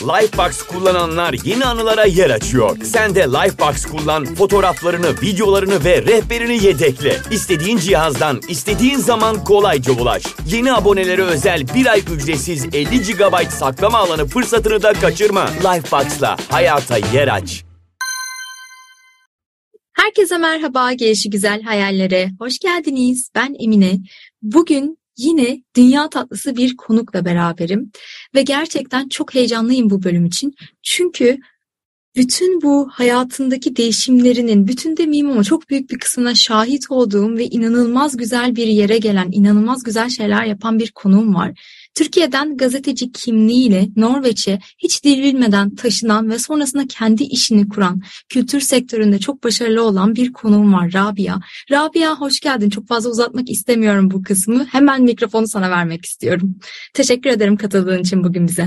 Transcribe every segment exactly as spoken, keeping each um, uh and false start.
Lifebox kullananlar yeni anılara yer açıyor. Sen de Lifebox kullan, fotoğraflarını, videolarını ve rehberini yedekle. İstediğin cihazdan, istediğin zaman kolayca ulaş. Yeni abonelere özel bir ay ücretsiz elli gigabayt saklama alanı fırsatını da kaçırma. Lifebox'la hayata yer aç. Herkese merhaba, gelişigüzel hayallere hoş geldiniz. Ben Emine. Bugün yine dünya tatlısı bir konukla beraberim ve gerçekten çok heyecanlıyım bu bölüm için. Çünkü bütün bu hayatındaki değişimlerinin, bütün demeyeyim ama çok büyük bir kısmına şahit olduğum ve inanılmaz güzel bir yere gelen, inanılmaz güzel şeyler yapan bir konuğum var. Türkiye'den gazeteci kimliğiyle Norveç'e hiç dil bilmeden taşınan ve sonrasında kendi işini kuran, kültür sektöründe çok başarılı olan bir konuğum var, Rabia. Rabia, hoş geldin. Çok fazla uzatmak istemiyorum bu kısmı. Hemen mikrofonu sana vermek istiyorum. Teşekkür ederim katıldığın için bugün bize.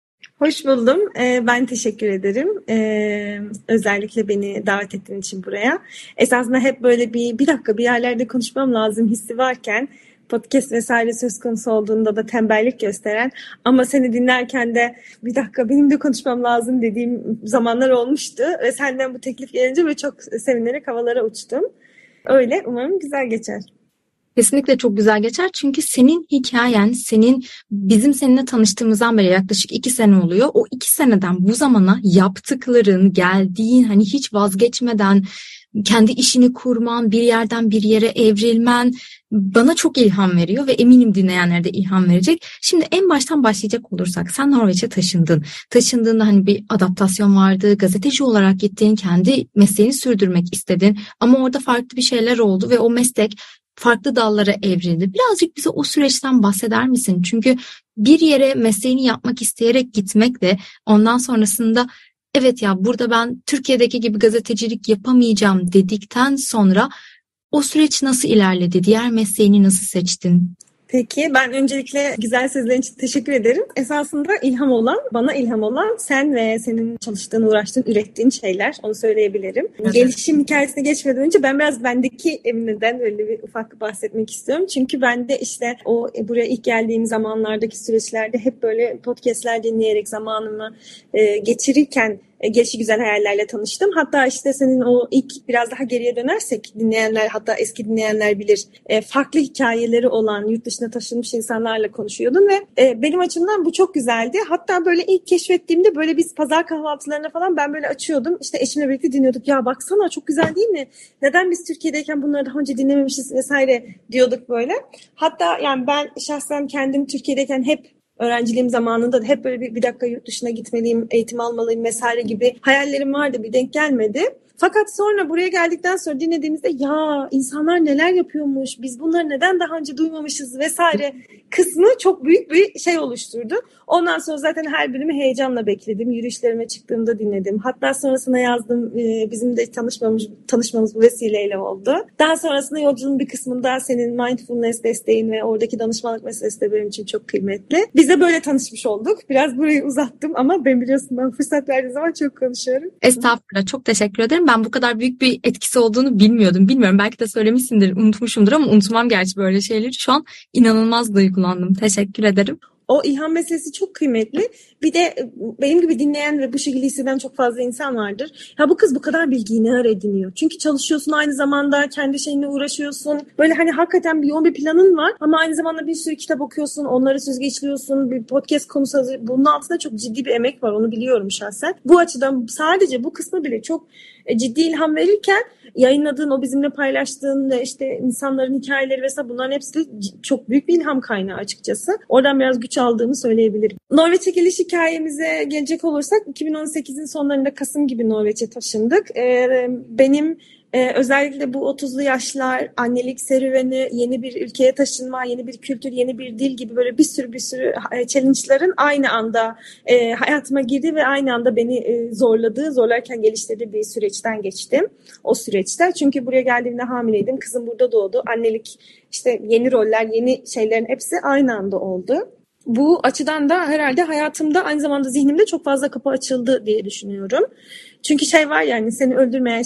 Hoş buldum. Ee, ben teşekkür ederim. Ee, özellikle beni davet ettiğin için buraya. Esasında hep böyle bir bir dakika bir yerlerde konuşmam lazım hissi varken podcast vesaire söz konusu olduğunda da tembellik gösteren ama seni dinlerken de bir dakika benim de konuşmam lazım dediğim zamanlar olmuştu ve senden bu teklif gelince böyle çok sevinerek havalara uçtum. Öyle, umarım güzel geçer. Kesinlikle çok güzel geçer çünkü senin hikayen, senin bizim seninle tanıştığımızdan beri yaklaşık iki sene oluyor. O iki seneden bu zamana yaptıkların, geldiğin, hani hiç vazgeçmeden kendi işini kurman, bir yerden bir yere evrilmen bana çok ilham veriyor ve eminim dinleyenlere de ilham verecek. Şimdi en baştan başlayacak olursak sen Norveç'e taşındın. Taşındığında hani bir adaptasyon vardı, gazeteci olarak gittin, kendi mesleğini sürdürmek istedin ama orada farklı bir şeyler oldu ve o meslek farklı dallara evrildi. Birazcık bize o süreçten bahseder misin? Çünkü bir yere mesleğini yapmak isteyerek gitmekle ondan sonrasında evet ya burada ben Türkiye'deki gibi gazetecilik yapamayacağım dedikten sonra o süreç nasıl ilerledi? Diğer mesleğini nasıl seçtin? Peki, ben öncelikle güzel sözlerin için teşekkür ederim. Esasında ilham olan, bana ilham olan sen ve senin çalıştığın, uğraştığın, ürettiğin şeyler. Onu söyleyebilirim. Evet. Gelişim hikayesine geçmeden önce ben biraz bendeki Emine'den öyle bir ufak bahsetmek istiyorum. Çünkü ben de işte o buraya ilk geldiğim zamanlardaki süreçlerde hep böyle podcastler dinleyerek zamanımı e, geçirirken Gelişigüzel hayallerle tanıştım. Hatta işte senin o ilk biraz daha geriye dönersek dinleyenler, hatta eski dinleyenler bilir, e, farklı hikayeleri olan yurt dışına taşınmış insanlarla konuşuyordun ve e, benim açımdan bu çok güzeldi. Hatta böyle ilk keşfettiğimde böyle biz pazar kahvaltılarına falan ben böyle açıyordum. İşte eşimle birlikte dinliyorduk. Ya baksana çok güzel değil mi? Neden biz Türkiye'deyken bunları daha önce dinlememişiz vesaire diyorduk böyle. Hatta yani ben şahsen kendim Türkiye'deyken hep öğrenciliğim zamanında da hep böyle bir, bir dakika yurt dışına gitmeliyim, eğitim almalıyım vesaire gibi hayallerim vardı, bir denk gelmedi. Fakat sonra buraya geldikten sonra dinlediğimizde ya insanlar neler yapıyormuş, biz bunları neden daha önce duymamışız vesaire kısmı çok büyük bir şey oluşturdu. Ondan sonra zaten her bölümü heyecanla bekledim. Yürüyüşlerime çıktığımda dinledim. Hatta sonrasında yazdım. Bizim de tanışmamız, tanışmamız bu vesileyle oldu. Daha sonrasında yolculuğun bir kısmında senin mindfulness desteğin ve oradaki danışmanlık meselesi de benim için çok kıymetli. Biz de böyle tanışmış olduk. Biraz burayı uzattım ama ben biliyorsun ben fırsat verdiğim zaman çok konuşuyorum. Estağfurullah, çok teşekkür ederim. Ben bu kadar büyük bir etkisi olduğunu bilmiyordum. Bilmiyorum, belki de söylemişsindir, unutmuşumdur ama unutmam gerçi böyle şeyleri. Şu an inanılmaz duygulandım. Teşekkür ederim. O ilham meselesi çok kıymetli. Bir de benim gibi dinleyen ve bu şekilde hisseden çok fazla insan vardır. Ya bu kız bu kadar bilgiyi ne ara ediniyor? Çünkü çalışıyorsun, aynı zamanda kendi şeyinle uğraşıyorsun. Böyle hani hakikaten bir yoğun bir planın var ama aynı zamanda bir sürü kitap okuyorsun, onları süzgeçliyorsun, bir podcast konusu hazır. Bunun altında çok ciddi bir emek var, onu biliyorum şahsen. Bu açıdan sadece bu kısmı bile çok ciddi ilham verirken yayınladığın, o bizimle paylaştığın işte insanların hikayeleri vesaire, bunların hepsi de çok büyük bir ilham kaynağı açıkçası. Oradan biraz güç aldığımı söyleyebilirim. Norveç'e geliş hikayemize gelecek olursak iki bin on sekizin sonlarında Kasım gibi Norveç'e taşındık. Ee, benim Ee, özellikle bu otuzlu yaşlar, annelik serüveni, yeni bir ülkeye taşınma, yeni bir kültür, yeni bir dil gibi böyle bir sürü bir sürü challenge'ların aynı anda e, hayatıma girdi ve aynı anda beni e, zorladığı, zorlarken geliştirdiği bir süreçten geçtim. O süreçte. Çünkü buraya geldiğimde hamileydim. Kızım burada doğdu. Annelik, işte yeni roller, yeni şeylerin hepsi aynı anda oldu. Bu açıdan da herhalde hayatımda aynı zamanda zihnimde çok fazla kapı açıldı diye düşünüyorum. Çünkü şey var, yani seni öldürmeyen şey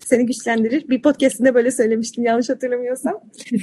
seni güçlendirir. Bir podcast'inde böyle söylemiştim yanlış hatırlamıyorsam.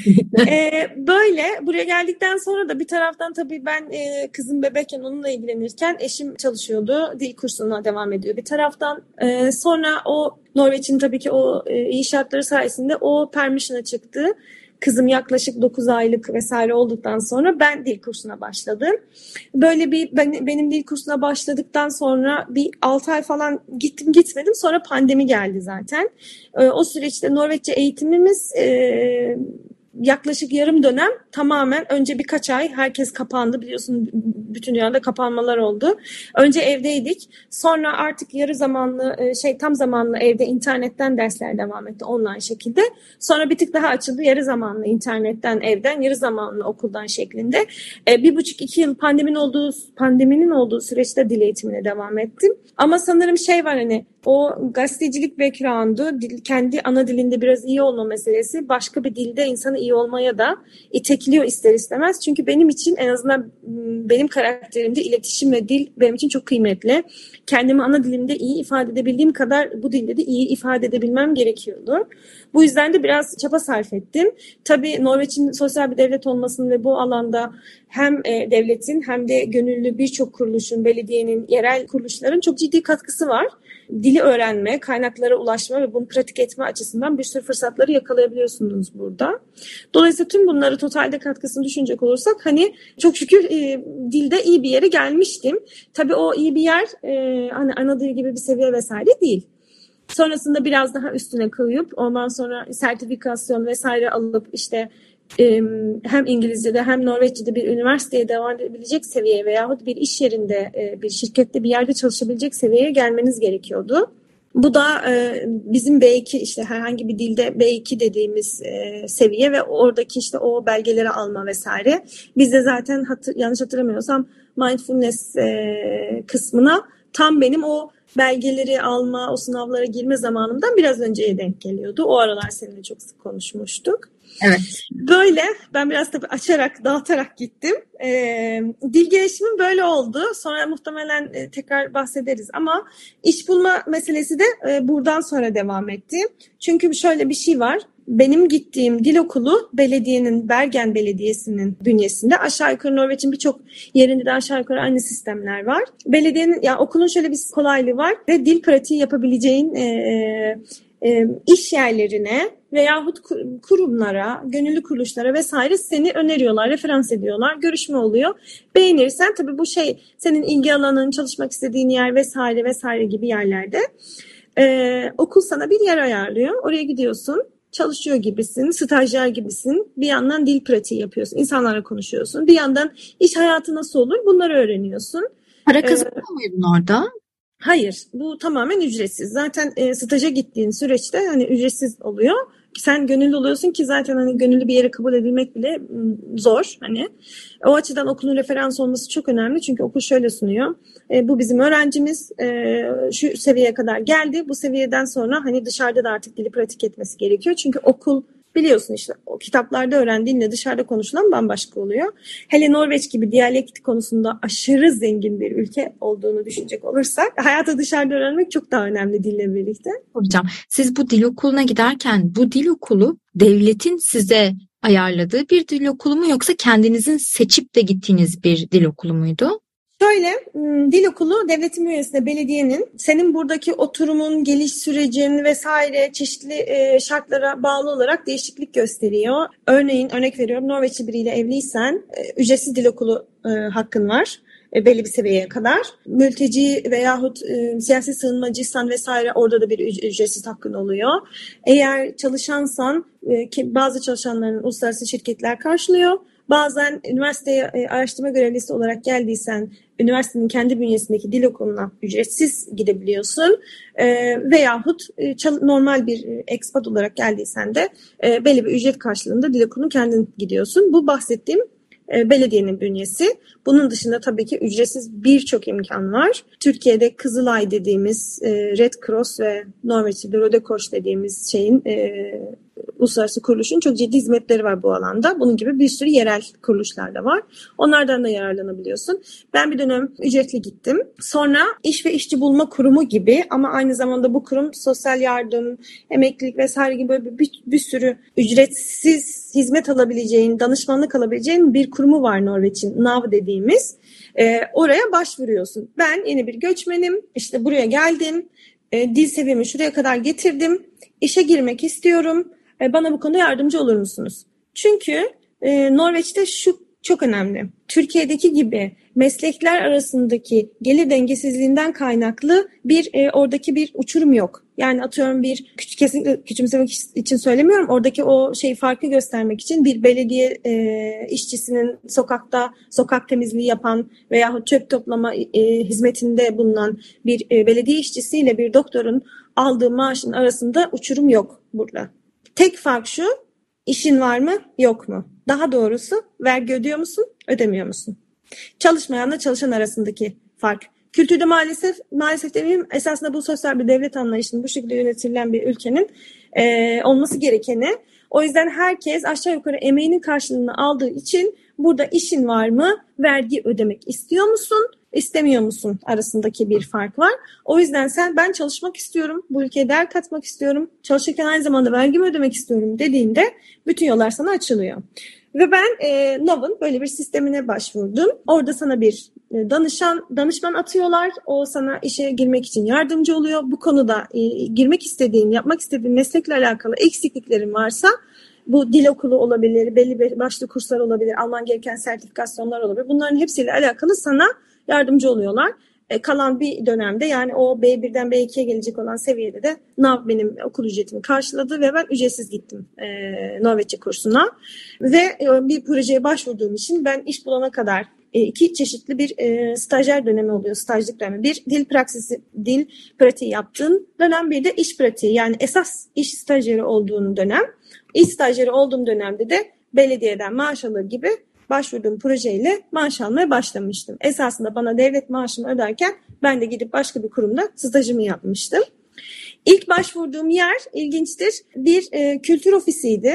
ee, böyle buraya geldikten sonra da bir taraftan tabii ben e, kızım bebekken onunla ilgilenirken eşim çalışıyordu. Dil kursuna devam ediyor. Bir taraftan e, sonra o Norveç'in tabii ki o e, iyi şartları sayesinde o permission'a çıktı. Kızım yaklaşık dokuz aylık vesaire olduktan sonra ben dil kursuna başladım. Böyle bir ben, benim dil kursuna başladıktan sonra bir altı ay falan gittim gitmedim. Sonra pandemi geldi zaten. E, o süreçte Norveççe eğitimimiz e, yaklaşık yarım dönem tamamen önce birkaç ay herkes kapandı biliyorsun bütün dünyada kapanmalar oldu. Önce evdeydik. Sonra artık yarı zamanlı şey tam zamanlı evde internetten dersler devam etti online şekilde. Sonra bir tık daha açıldı yarı zamanlı internetten evden yarı zamanlı okuldan şeklinde. Bir buçuk iki yıl pandeminin olduğu pandeminin olduğu süreçte dil eğitimine devam ettim. Ama sanırım şey var hani o gazetecilik background'u dil, kendi ana dilinde biraz iyi olma meselesi başka bir dilde insanı iyi olmaya da itekliyor ister istemez. Çünkü benim için en azından benim karakterimde iletişim ve dil benim için çok kıymetli. Kendimi ana dilimde iyi ifade edebildiğim kadar bu dilde de iyi ifade edebilmem gerekiyordu. Bu yüzden de biraz çaba sarf ettim. Tabii Norveç'in sosyal bir devlet olmasının ve bu alanda hem e, devletin hem de gönüllü birçok kuruluşun, belediyenin, yerel kuruluşların çok ciddi katkısı var. Dili öğrenme, kaynaklara ulaşma ve bunu pratik etme açısından bir sürü fırsatları yakalayabiliyorsunuz burada. Dolayısıyla tüm bunları totalde katkısını düşünecek olursak hani çok şükür e, dilde iyi bir yere gelmiştim. Tabii o iyi bir yer e, hani ana dil gibi bir seviye vesaire değil. Sonrasında biraz daha üstüne koyup ondan sonra sertifikasyon vesaire alıp işte hem İngilizce'de hem Norveççe'de bir üniversiteye devam edebilecek seviyeye veyahut bir iş yerinde, bir şirkette bir yerde çalışabilecek seviyeye gelmeniz gerekiyordu. Bu da bizim B iki işte herhangi bir dilde B iki dediğimiz seviye ve oradaki işte o belgeleri alma vesaire. Biz de zaten hatır, yanlış hatırlamıyorsam mindfulness kısmına tam benim o belgeleri alma, o sınavlara girme zamanımdan biraz önceye denk geliyordu. O aralar seninle çok sık konuşmuştuk. Evet. Böyle ben biraz tabii açarak, dağıtarak gittim. Ee, dil gelişimim böyle oldu. Sonra muhtemelen e, tekrar bahsederiz ama iş bulma meselesi de e, buradan sonra devam etti. Çünkü şöyle bir şey var. Benim gittiğim dil okulu belediyenin, Bergen Belediyesi'nin bünyesinde aşağı yukarı Norveç'in birçok yerinde de aşağı yukarı aynı sistemler var. Belediyenin, yani okulun şöyle bir kolaylığı var ve dil pratiği yapabileceğin e, e, iş yerlerine veyahut kurumlara, gönüllü kuruluşlara vesaire seni öneriyorlar, referans ediyorlar, görüşme oluyor. Beğenirsen tabii bu şey senin ilgi alanın, çalışmak istediğin yer vesaire vesaire gibi yerlerde e, okul sana bir yer ayarlıyor. Oraya gidiyorsun. Çalışıyor gibisin, stajyer gibisin. Bir yandan dil pratiği yapıyorsun, insanlarla konuşuyorsun. Bir yandan iş hayatı nasıl olur bunları öğreniyorsun. Para kazanıyor ee, muydun orada? Hayır, bu tamamen ücretsiz. Zaten e, staja gittiğin süreçte hani ücretsiz oluyor. Sen gönüllü oluyorsun ki zaten hani gönüllü bir yere kabul edilmek bile zor. Hani o açıdan okulun referans olması çok önemli. Çünkü okul şöyle sunuyor. E, bu bizim öğrencimiz e, şu seviyeye kadar geldi. Bu seviyeden sonra hani dışarıda da artık dili pratik etmesi gerekiyor. Çünkü okul biliyorsun işte o kitaplarda öğrendiğinle dışarıda konuşulan bambaşka oluyor. Hele Norveç gibi diyalekt konusunda aşırı zengin bir ülke olduğunu düşünecek olursak hayata dışarıda öğrenmek çok daha önemli dille birlikte. Hocam siz bu dil okuluna giderken bu dil okulu devletin size ayarladığı bir dil okulu mu yoksa kendinizin seçip de gittiğiniz bir dil okulu muydu? Şöyle, dil okulu devletin bünyesinde belediyenin senin buradaki oturumun, geliş sürecin vesaire çeşitli şartlara bağlı olarak değişiklik gösteriyor. Örneğin örnek veriyorum Norveçli biriyle evliysen ücretsiz dil okulu hakkın var. Belli bir seviyeye kadar. Mülteci veyahut e, siyasi sığınmacıysan vesaire orada da bir ücretsiz hakkın oluyor. Eğer çalışansan e, ki bazı çalışanların uluslararası şirketler karşılıyor. Bazen üniversiteye e, araştırma görevlisi olarak geldiysen üniversitenin kendi bünyesindeki dil okuluna ücretsiz gidebiliyorsun. E, veyahut e, çal- normal bir e, expat olarak geldiysen de e, belli bir ücret karşılığında dil okuluna kendin gidiyorsun. Bu bahsettiğim belediyenin bünyesi. Bunun dışında tabii ki ücretsiz birçok imkan var. Türkiye'de Kızılay dediğimiz Red Cross ve Norveç'te Röde Kors dediğimiz şeyin uluslararası kuruluşun çok ciddi hizmetleri var bu alanda. Bunun gibi bir sürü yerel kuruluşlar da var. Onlardan da yararlanabiliyorsun. Ben bir dönem ücretli gittim. Sonra İş ve İşçi Bulma Kurumu gibi ama aynı zamanda bu kurum sosyal yardım, emeklilik vesaire gibi böyle bir, bir sürü ücretsiz hizmet alabileceğin, danışmanlık alabileceğin bir kurumu var Norveç'in, NAV dediğimiz. Ee, oraya başvuruyorsun. Ben yeni bir göçmenim, işte buraya geldim, e, dil seviyemi şuraya kadar getirdim, işe girmek istiyorum, e, bana bu konuda yardımcı olur musunuz? Çünkü e, Norveç'te şu çok önemli. Türkiye'deki gibi meslekler arasındaki gelir dengesizliğinden kaynaklı bir e, oradaki bir uçurum yok. Yani atıyorum bir küçük, kesinlikle küçümsemek için söylemiyorum. Oradaki o şey farkı göstermek için bir belediye e, işçisinin sokakta sokak temizliği yapan veya çöp toplama e, hizmetinde bulunan bir e, belediye işçisiyle bir doktorun aldığı maaşın arasında uçurum yok burada. Tek fark şu: işin var mı, yok mu? Daha doğrusu vergi ödüyor musun, ödemiyor musun? Çalışmayanla çalışan arasındaki fark. Kültürde maalesef, maalesef demeyeyim, esasında bu sosyal bir devlet anlayışının bu şekilde yönetilen bir ülkenin e, olması gerekeni. O yüzden herkes aşağı yukarı emeğinin karşılığını aldığı için burada işin var mı, vergi ödemek istiyor musun, istemiyor musun arasındaki bir fark var. O yüzden sen ben çalışmak istiyorum, bu ülkeye değer katmak istiyorum, çalışırken aynı zamanda vergimi ödemek istiyorum dediğinde bütün yollar sana açılıyor. Ve ben e, NAV'ın böyle bir sistemine başvurdum. Orada sana bir e, danışan, danışman atıyorlar. O sana işe girmek için yardımcı oluyor. Bu konuda e, girmek istediğin, yapmak istediğin meslekle alakalı eksikliklerin varsa, bu dil okulu olabilir, belli başlı kurslar olabilir, alman gereken sertifikasyonlar olabilir. Bunların hepsiyle alakalı sana yardımcı oluyorlar. E, kalan bir dönemde, yani o B birden B ikiye gelecek olan seviyede de NAV benim okul ücretimi karşıladı ve ben ücretsiz gittim e, Norveççe kursuna. Ve e, bir projeye başvurduğum için ben iş bulana kadar e, iki çeşitli bir e, stajyer dönemi oluyor, stajlık dönemi. Bir dil praksisi, dil pratiği yaptığın dönem, bir de iş pratiği, yani esas iş stajyeri olduğun dönem. İş stajyeri olduğum dönemde de belediyeden maaş alır gibi başvurduğum projeyle maaş almaya başlamıştım. Esasında bana devlet maaşımı öderken ben de gidip başka bir kurumda stajımı yapmıştım. İlk başvurduğum yer ilginçtir. Bir e, kültür ofisiydi.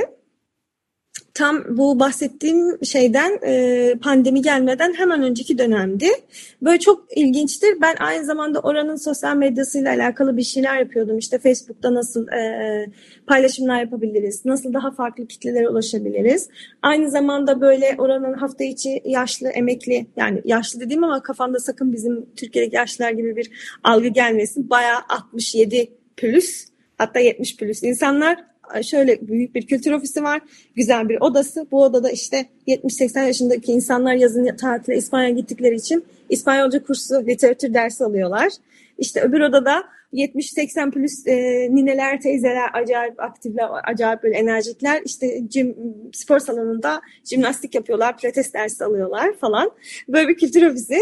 Tam bu bahsettiğim şeyden, e, pandemi gelmeden hemen önceki dönemdi. Böyle çok ilginçtir. Ben aynı zamanda oranın sosyal medyasıyla alakalı bir şeyler yapıyordum. İşte Facebook'ta nasıl e, paylaşımlar yapabiliriz, nasıl daha farklı kitlelere ulaşabiliriz. Aynı zamanda böyle oranın hafta içi yaşlı, emekli, yani yaşlı dediğim ama kafamda sakın bizim Türkiye'deki yaşlılar gibi bir algı gelmesin. Bayağı altmış yedi plus, hatta yetmiş plus insanlar. Şöyle büyük bir kültür ofisi var, güzel bir odası. Bu odada işte yetmiş seksen yaşındaki insanlar yazın tatile İspanya'ya gittikleri için İspanyolca kursu, literatür dersi alıyorlar. İşte öbür odada yetmiş seksen plus e, nineler, teyzeler, acayip aktifler, acayip böyle enerjikler. İşte jim, spor salonunda jimnastik yapıyorlar, pilates dersi alıyorlar falan. Böyle bir kültür ofisi.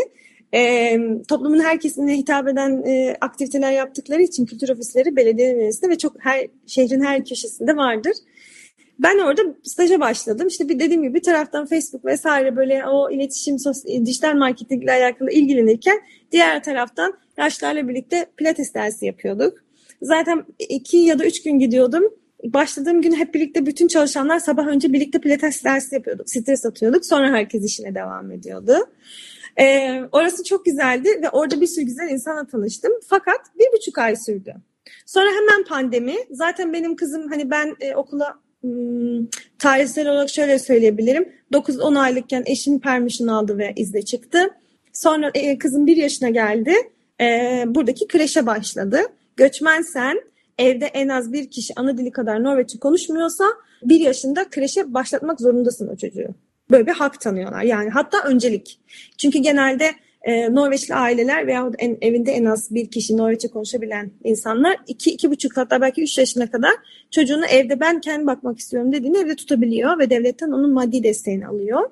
E, toplumun her kesimine hitap eden e, aktiviteler yaptıkları için kültür ofisleri belediye üniversitesinde ve çok her şehrin her köşesinde vardır. Ben orada staja başladım. İşte bir dediğim gibi bir taraftan Facebook vesaire böyle o iletişim, sosyal, dijital marketingle alakalı ilgilenirken diğer taraftan yaşlarla birlikte pilates dersi yapıyorduk. Zaten iki ya da üç gün gidiyordum. Başladığım gün hep birlikte bütün çalışanlar sabah önce birlikte pilates dersi yapıyorduk. Stres atıyorduk. Sonra herkes işine devam ediyordu. Ee, orası çok güzeldi ve orada bir sürü güzel insanla tanıştım. Fakat bir buçuk ay sürdü. Sonra hemen pandemi. Zaten benim kızım, hani ben e, okula hmm, tarihsel olarak şöyle söyleyebilirim. dokuz on aylıkken eşim permission aldı ve izne çıktı. Sonra e, kızım bir yaşına geldi. E, buradaki kreşe başladı. Göçmensen, evde en az bir kişi ana dili kadar Norveççe konuşmuyorsa bir yaşında kreşe başlatmak zorundasın o çocuğu. Böyle bir hak tanıyorlar. Yani hatta öncelik. Çünkü genelde e, Norveçli aileler veya en, evinde en az bir kişi Norveççe konuşabilen insanlar iki, iki buçuk hatta belki üç yaşına kadar çocuğunu evde ben kendim bakmak istiyorum dediğini evde tutabiliyor ve devletten onun maddi desteğini alıyor.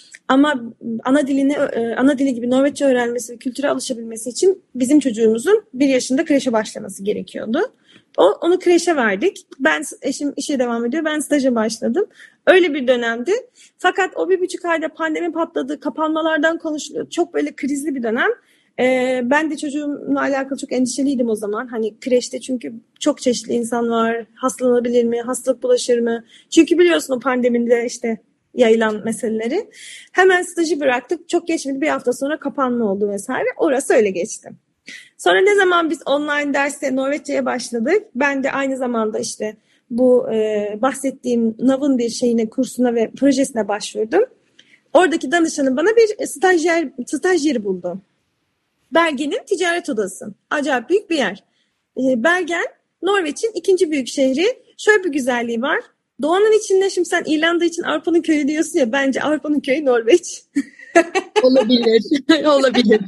Ama ana dilini ana dili gibi Norveççe öğrenmesi ve kültüre alışabilmesi için bizim çocuğumuzun bir yaşında kreşe başlaması gerekiyordu. O, onu kreşe verdik. Ben eşim işe devam ediyor. Ben staja başladım. Öyle bir dönemdi. Fakat o bir buçuk ayda pandemi patladı. Kapanmalardan konuşuluyor. Çok böyle krizli bir dönem. Ee, ben de çocuğumla alakalı çok endişeliydim o zaman. Hani kreşte çünkü çok çeşitli insan var. Hastalanabilir mi? Hastalık bulaşır mı? Çünkü biliyorsun o pandemide işte yayılan meseleleri. Hemen stajı bıraktık. Çok geçmedi, bir hafta sonra kapanma oldu vesaire. Orası öyle geçti. Sonra ne zaman biz online derste Norveççe'ye başladık. Ben de aynı zamanda işte bu e, bahsettiğim NAV'ın bir şeyine, kursuna ve projesine başvurdum. Oradaki danışanım bana bir stajyer, stajyeri buldu. Bergen'in ticaret odası. Acayip büyük bir yer. E, Bergen, Norveç'in ikinci büyük şehri. Şöyle bir güzelliği var. Doğanın içinde, şimdi sen İrlanda için Avrupa'nın köyü diyorsun ya, bence Avrupa'nın köyü Norveç. Olabilir. Olabilir.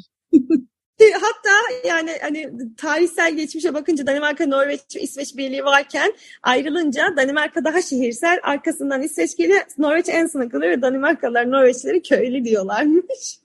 Hatta yani hani tarihsel geçmişe bakınca Danimarka, Norveç ve İsveç birliği varken ayrılınca Danimarka daha şehirsel, arkasından İsveç geliyor, Norveç en sona kalıyor ve Danimarkalılar Norveçlileri köylü diyorlarmış.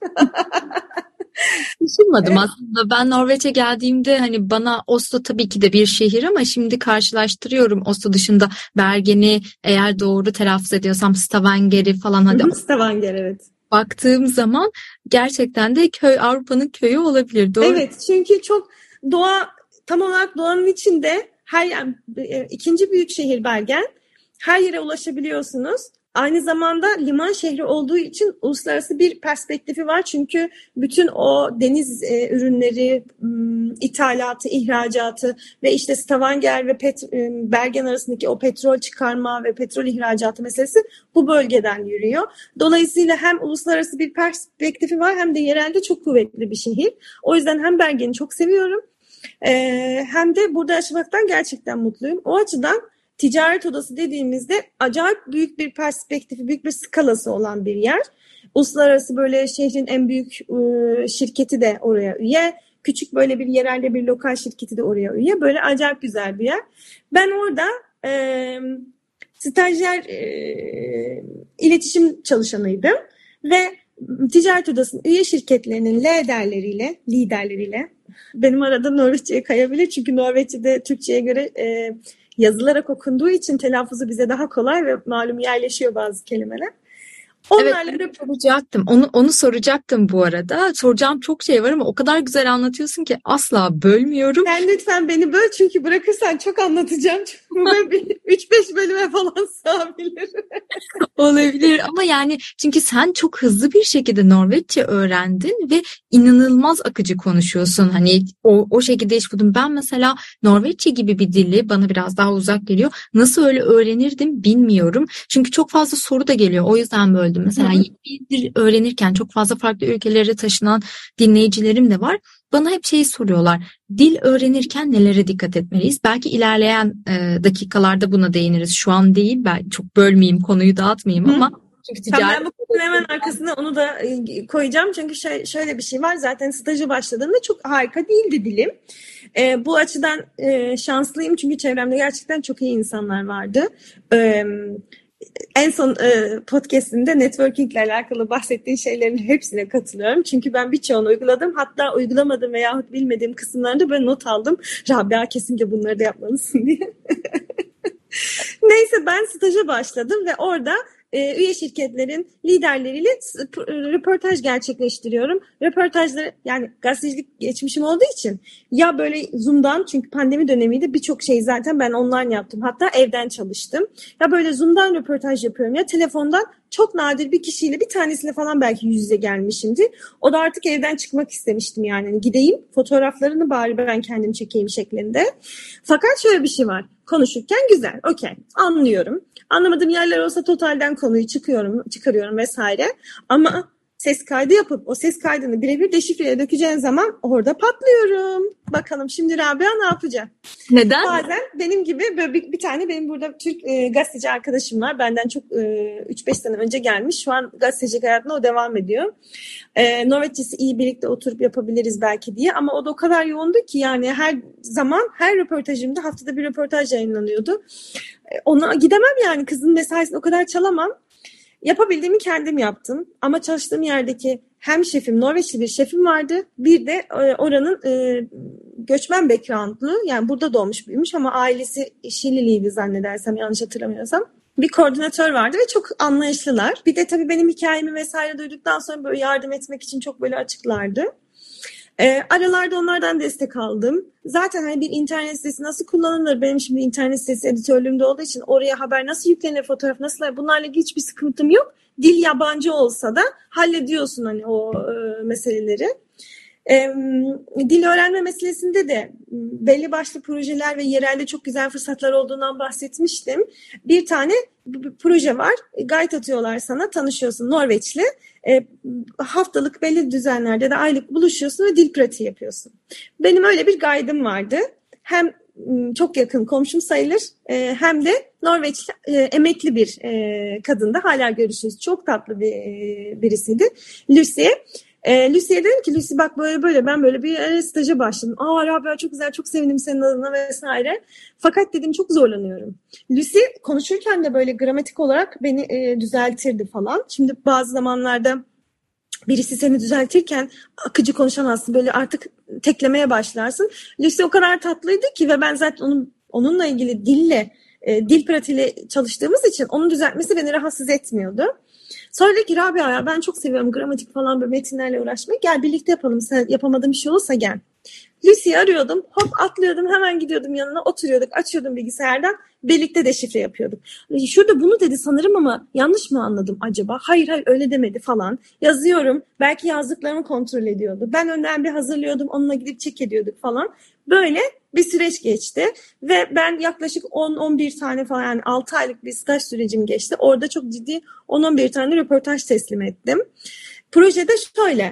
Düşünmedim aslında. Ben Norveç'e geldiğimde hani bana Oslo tabii ki de bir şehir ama şimdi karşılaştırıyorum Oslo dışında Bergen'i, eğer doğru telaffuz ediyorsam Stavanger'i falan, hadi Stavanger, evet. baktığım zaman gerçekten de köy, Avrupa'nın köyü olabilir. Doğru. Evet, çünkü çok doğa, tam olarak doğanın içinde, her yer, ikinci büyük şehir Bergen. Her yere ulaşabiliyorsunuz. Aynı zamanda liman şehri olduğu için uluslararası bir perspektifi var. Çünkü bütün o deniz e, ürünleri, m, ithalatı, ihracatı ve işte Stavanger ve Pet- e, Bergen arasındaki o petrol çıkarma ve petrol ihracatı meselesi bu bölgeden yürüyor. Dolayısıyla hem uluslararası bir perspektifi var hem de yerelde çok kuvvetli bir şehir. O yüzden hem Bergen'i çok seviyorum e, hem de burada yaşamaktan gerçekten mutluyum. O açıdan ticaret odası dediğimizde acayip büyük bir perspektifi, büyük bir skalası olan bir yer. Uluslararası böyle şehrin en büyük e, şirketi de oraya üye. Küçük böyle bir yerelde bir lokal şirketi de oraya üye. Böyle acayip güzel bir yer. Ben orada e, stajyer e, iletişim çalışanıydım ve ticaret odasının üye şirketlerinin liderleriyle, liderleriyle benim arada Norveççe'ye kayabilir. Çünkü Norveççe'de Türkçe'ye göre e, yazılarak okunduğu için telaffuzu bize daha kolay ve malum yerleşiyor bazı kelimeler. Onlarla evet, soracaktım. Onu onu soracaktım bu arada. Soracağım çok şey var ama o kadar güzel anlatıyorsun ki asla bölmüyorum. Sen lütfen beni böl, çünkü bırakırsan çok anlatacağım. üç beş bölüme falan sığabilir. Olabilir ama yani çünkü sen çok hızlı bir şekilde Norveççe öğrendin ve inanılmaz akıcı konuşuyorsun. Hani o, o şekilde iş buldum. Ben mesela Norveççe gibi bir dili bana biraz daha uzak geliyor. Nasıl öyle öğrenirdim bilmiyorum. Çünkü çok fazla soru da geliyor. O yüzden böldüm. Mesela yeni bir dil öğrenirken çok fazla farklı ülkelere taşınan dinleyicilerim de var. Bana hep şeyi soruyorlar. Dil öğrenirken nelere dikkat etmeliyiz? Belki ilerleyen e, dakikalarda buna değiniriz. Şu an değil. Ben çok bölmeyeyim, konuyu dağıtmayayım Hı. ama çünkü ticaret... Tamam, ben bu konunun hemen arkasına onu da koyacağım. Çünkü şey, şöyle bir şey var. Zaten staja başladığımda çok harika değildi dilim. E, bu açıdan e, şanslıyım. Çünkü çevremde gerçekten çok iyi insanlar vardı. E, En son e, podcast'inde networking ile alakalı bahsettiğin şeylerin hepsine katılıyorum. Çünkü ben birçoğunu uyguladım. Hatta uygulamadığım veya bilmediğim kısımlarında ben not aldım. Rabia kesinlikle bunları da yapmalısın diye. Neyse, ben staja başladım ve orada e, üye şirketlerin liderleriyle röportaj gerçekleştiriyorum. Röportajları, yani gazetecilik geçmişim olduğu için ya böyle Zoom'dan, çünkü pandemi dönemiydi, birçok şey zaten ben online yaptım. Hatta evden çalıştım. Ya böyle Zoom'dan röportaj yapıyorum ya telefondan, çok nadir bir kişiyle, bir tanesiyle falan belki yüz yüze gelmişimdir. O da artık evden çıkmak istemiştim yani. Yani gideyim, fotoğraflarını bari ben kendim çekeyim şeklinde. Fakat şöyle bir şey var. Konuşurken güzel, okey, anlıyorum. Anlamadığım yerler olsa totalden konuyu çıkıyorum, çıkarıyorum vesaire. Ama ses kaydı yapıp o ses kaydını birebir deşifreye dökeceğin zaman orada patlıyorum. Bakalım şimdi Rabia ne yapacak? Neden? Bazen benim gibi böyle bir, bir tane benim burada Türk e, gazeteci arkadaşım var. Benden çok e, üç beş sene önce gelmiş. Şu an gazetecilik hayatına o devam ediyor. E, Norveççesi iyi, birlikte oturup yapabiliriz belki diye. Ama o da o kadar yoğundu ki yani her zaman her röportajımda haftada bir röportaj yayınlanıyordu. E, ona gidemem yani, kızın mesaisini o kadar çalamam. Yapabildiğimi kendim yaptım. Ama çalıştığım yerdeki hem şefim, Norveçli bir şefim vardı. Bir de oranın e, göçmen background'lu, yani burada doğmuş büyümüş ama ailesi Şililiydi zannedersem, yanlış hatırlamıyorsam. Bir koordinatör vardı ve çok anlayışlılar. Bir de tabii benim hikayemi vesaire duyduktan sonra böyle yardım etmek için çok böyle açıklardı. E, aralarda onlardan destek aldım. Zaten hani bir internet sitesi nasıl kullanılır? Benim şimdi internet sitesi editörlüğümde olduğu için oraya haber nasıl yüklenir, fotoğraf nasıl, bunlarla ilgili hiçbir sıkıntım yok. Dil yabancı olsa da hallediyorsun hani o e, meseleleri. E, dil öğrenme meselesinde de belli başlı projeler ve yerelde çok güzel fırsatlar olduğundan bahsetmiştim. Bir tane proje var. Guide atıyorlar sana, tanışıyorsun Norveçli. E, haftalık belli düzenlerde de aylık buluşuyorsun ve dil pratiği yapıyorsun. Benim öyle bir guide'ım vardı. Hem çok yakın komşum sayılır e, hem de Norveçli e, emekli bir e, kadındı. Hala görüşürüz. Çok tatlı bir e, birisiydi. Lucy. E, Lucy'ye dedim ki Lucy bak böyle böyle ben böyle bir e, staja başladım. Aa Rabia çok güzel, çok sevindim senin adına vesaire. Fakat dedim çok zorlanıyorum. Lucy konuşurken de böyle gramatik olarak beni e, düzeltirdi falan. Şimdi bazı zamanlarda birisi seni düzeltirken akıcı konuşamazsın. Böyle artık teklemeye başlarsın. Lucy o kadar tatlıydı ki ve ben zaten onun, onunla ilgili dille, e, dil pratiğiyle çalıştığımız için onun düzeltmesi beni rahatsız etmiyordu. Sonra dedi ki Rabia ya ben çok seviyorum gramatik falan böyle metinlerle uğraşmayı. Gel birlikte yapalım. Sen yapamadığın bir şey olursa gel. Lucy'yi arıyordum. Hop atlıyordum. Hemen gidiyordum yanına. Oturuyorduk. Açıyordum bilgisayardan. Birlikte deşifre yapıyorduk. Şurada bunu dedi sanırım ama yanlış mı anladım acaba? Hayır hayır öyle demedi falan. Yazıyorum. Belki yazdıklarımı kontrol ediyordu. Ben önden bir hazırlıyordum. Onunla gidip check ediyorduk falan. Böyle bir süreç geçti. Ve ben yaklaşık on on bir tane falan yani altı aylık bir staj sürecim geçti. Orada çok ciddi on on bir tane röportaj teslim ettim. Projede şöyle,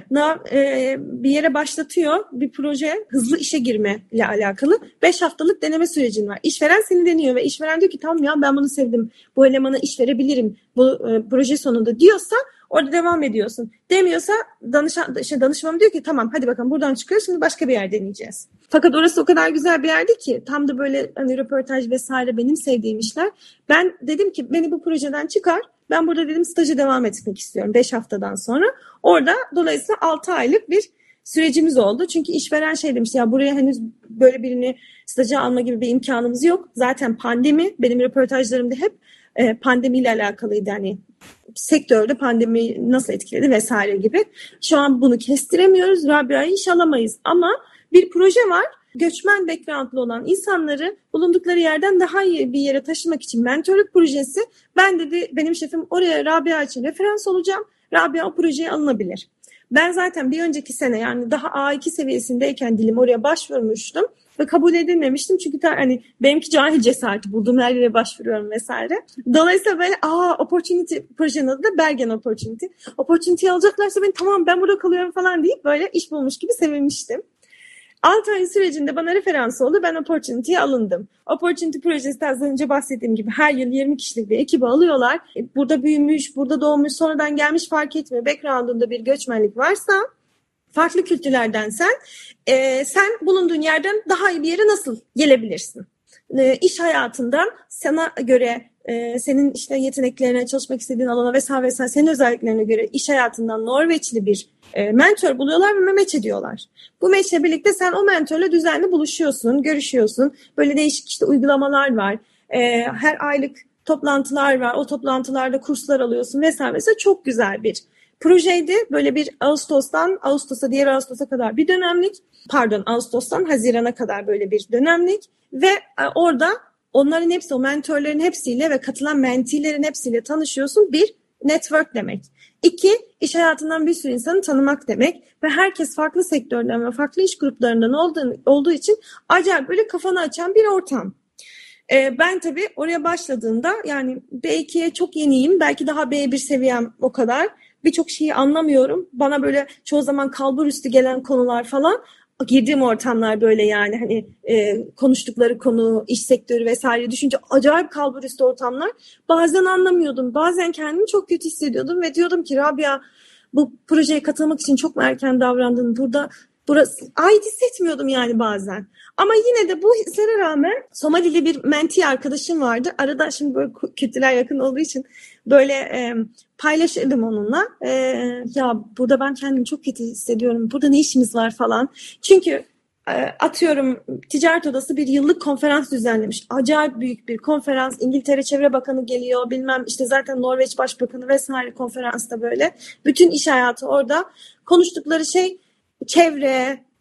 bir yere başlatıyor bir proje, hızlı işe girme ile alakalı beş haftalık deneme sürecin var. İşveren seni deniyor ve işveren diyor ki tamam ya ben bunu sevdim, bu elemana iş verebilirim bu proje sonunda diyorsa orada devam ediyorsun. Demiyorsa danışan, işte danışmanım diyor ki tamam hadi bakalım buradan çıkıyoruz şimdi başka bir yer deneyeceğiz. Fakat orası o kadar güzel bir yerdi ki tam da böyle hani röportaj vesaire benim sevdiğim işler. Ben dedim ki beni bu projeden çıkar. Ben burada dedim staja devam etmek istiyorum beş haftadan sonra. Orada dolayısıyla altı aylık bir sürecimiz oldu. Çünkü işveren şey demişti ya buraya henüz böyle birini staja alma gibi bir imkanımız yok. Zaten pandemi benim röportajlarımda hep e, pandemiyle alakalıydı. Hani sektörde pandemi nasıl etkiledi vesaire gibi. Şu an bunu kestiremiyoruz. Rabia'yı iş alamayız ama bir proje var. Göçmen background'lı olan insanları bulundukları yerden daha iyi bir yere taşımak için mentörlük projesi. Ben dedi benim şefim oraya Rabia için referans olacağım. Rabia o projeye alınabilir. Ben zaten bir önceki sene yani daha A iki seviyesindeyken dilim oraya başvurmuştum ve kabul edilmemiştim. Çünkü ta, hani benimki cahil cesareti bulduğum her yere başvuruyorum vesaire. Dolayısıyla böyle aa opportunity projenin adı da Bergen Opportunity. Opportunity alacaklarsa ben tamam ben burada kalıyorum falan deyip böyle iş bulmuş gibi sevinmiştim. altı ay sürecinde bana referans oldu. Ben Opportunity'ye alındım. Opportunity projesi az önce bahsettiğim gibi her yıl yirmi kişilik bir ekibi alıyorlar. Burada büyümüş, burada doğmuş, sonradan gelmiş fark etmiyor. Background'unda bir göçmenlik varsa, farklı kültürlerdensen, e, sen bulunduğun yerden daha iyi bir yere nasıl gelebilirsin? E, iş hayatından sana göre, e, senin işte yeteneklerine, çalışmak istediğin alana vesaire vesaire senin özelliklerine göre iş hayatından Norveçli bir e, mentor buluyorlar ve match ediyorlar. Bu match'le birlikte sen o mentorla düzenli buluşuyorsun, görüşüyorsun. Böyle değişik işte uygulamalar var. E, her aylık toplantılar var. O toplantılarda kurslar alıyorsun vesaire vesaire. Çok güzel bir projeydi. Böyle bir Ağustos'tan Ağustos'a diğer Ağustos'a kadar bir dönemlik. Pardon Ağustos'tan Haziran'a kadar böyle bir dönemlik. Ve e, orada onların hepsi, o mentorların hepsiyle ve katılan mentilerin hepsiyle tanışıyorsun. Bir, network demek. İki, iş hayatından bir sürü insanı tanımak demek. Ve herkes farklı sektörden ve farklı iş gruplarından olduğu, olduğu için acayip böyle kafanı açan bir ortam. Ee, ben tabii oraya başladığımda yani B ikiye çok yeniyim. Belki daha B bir seviyem o kadar. Birçok şeyi anlamıyorum. Bana böyle çoğu zaman kalbur üstü gelen konular falan. Girdiğim ortamlar böyle yani hani e, konuştukları konu, iş sektörü vesaire düşünce acayip kalburüstü ortamlar. Bazen anlamıyordum, bazen kendimi çok kötü hissediyordum ve diyordum ki Rabia bu projeye katılmak için çok mu erken davrandın? Burada burası ait hissetmiyordum yani bazen. Ama yine de bu hislere rağmen Somalili bir menti arkadaşım vardı. Arada şimdi böyle kültürler yakın olduğu için böyle e, paylaşırdım onunla. E, ya burada ben kendimi çok kötü hissediyorum. Burada ne işimiz var falan. Çünkü e, atıyorum Ticaret Odası bir yıllık konferans düzenlemiş. Acayip büyük bir konferans. İngiltere Çevre Bakanı geliyor. Bilmem işte zaten Norveç Başbakanı vesaire konferansta böyle. Bütün iş hayatı orada. Konuştukları şey çevre,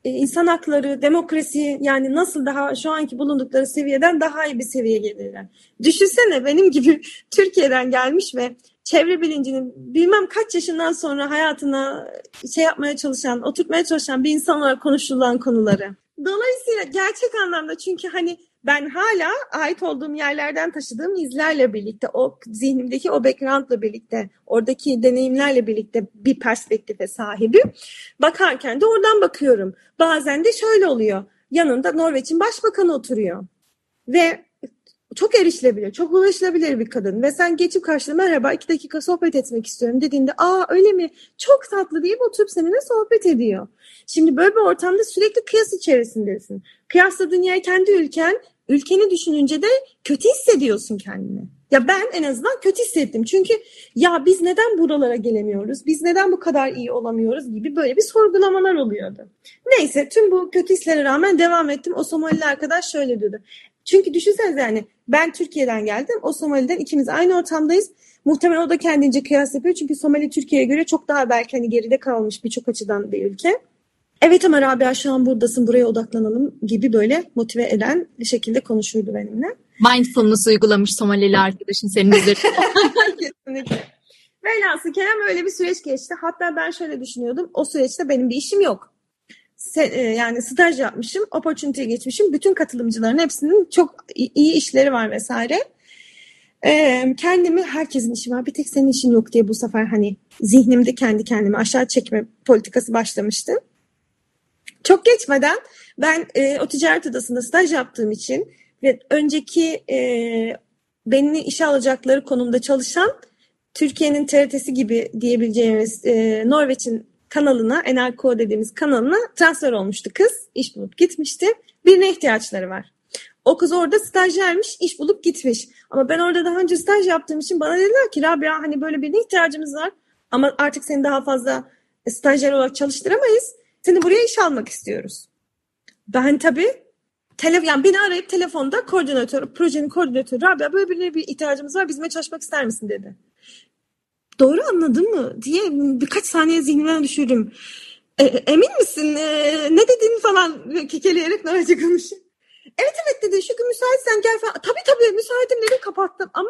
e, insan hakları, demokrasi, yani nasıl daha şu anki bulundukları seviyeden daha iyi bir seviyeye gelirler. Düşünsene, benim gibi Türkiye'den gelmiş ve çevre bilincinin bilmem kaç yaşından sonra hayatına şey yapmaya çalışan, oturtmaya çalışan bir insan olarak konuşulan konuları. Dolayısıyla gerçek anlamda, çünkü hani ben hala ait olduğum yerlerden taşıdığım izlerle birlikte, o zihnimdeki o background'la birlikte, oradaki deneyimlerle birlikte bir perspektife sahibim. Bakarken de oradan bakıyorum. Bazen de şöyle oluyor. Yanında Norveç'in başbakanı oturuyor. Ve çok erişilebilir, çok ulaşılabilir bir kadın. Ve sen geçip karşına merhaba iki dakika sohbet etmek istiyorum dediğinde, aa öyle mi, çok tatlı deyip oturup seninle sohbet ediyor. Şimdi böyle bir ortamda sürekli kıyas içerisindesin. Kıyasla dünyayı kendi ülken, ülkeni düşününce de kötü hissediyorsun kendini. Ya ben en azından kötü hissettim. Çünkü ya biz neden buralara gelemiyoruz? Biz neden bu kadar iyi olamıyoruz gibi böyle bir sorgulamalar oluyordu. Neyse, tüm bu kötü hislere rağmen devam ettim. O Somalili arkadaş şöyle diyordu. Çünkü düşünsenize, yani ben Türkiye'den geldim. O Somali'den, ikimiz aynı ortamdayız. Muhtemelen o da kendince kıyas yapıyor. Çünkü Somali Türkiye'ye göre çok daha belki hani geride kalmış birçok açıdan bir ülke. Evet ama Rabia şu an buradasın, buraya odaklanalım gibi böyle motive eden bir şekilde konuşurdu benimle. Mindfulness uygulamış Somalili arkadaşın senin üzerinde. Kesinlikle. Velhasıl kelam öyle bir süreç geçti. Hatta ben şöyle düşünüyordum. O süreçte benim bir işim yok. Yani staj yapmışım, opportunity'ye geçmişim. Bütün katılımcıların hepsinin çok iyi işleri var vesaire. Kendimi, herkesin işi var, bir tek senin işin yok diye bu sefer hani zihnimde kendi kendimi aşağı çekme politikası başlamıştı. Çok geçmeden ben e, o ticaret odasında staj yaptığım için ve önceki e, beni işe alacakları konumda çalışan Türkiye'nin T R T'si gibi diyebileceğimiz e, Norveç'in kanalına, N R K dediğimiz kanalına transfer olmuştu kız. İş bulup gitmişti. Birine ihtiyaçları var. O kız orada stajyermiş, iş bulup gitmiş. Ama ben orada daha önce staj yaptığım için bana dediler ki Rabia, hani böyle birine ihtiyacımız var. Ama artık seni daha fazla stajyer olarak çalıştıramayız. Seni buraya iş almak istiyoruz. Ben tabii tele, yani beni arayıp telefonda koordinatör, projenin koordinatörü, Rabia böyle birine bir ihtiyacımız var, bizimle çalışmak ister misin dedi. Doğru anladın mı diye birkaç saniye zihnimden düşürdüm. E, emin misin? E, ne dediğini falan kekeleyerek Norveççe konuşuyor. Evet evet dedi, şu gün müsaitsen gel falan. Tabii tabii müsaitim dedim, kapattım ama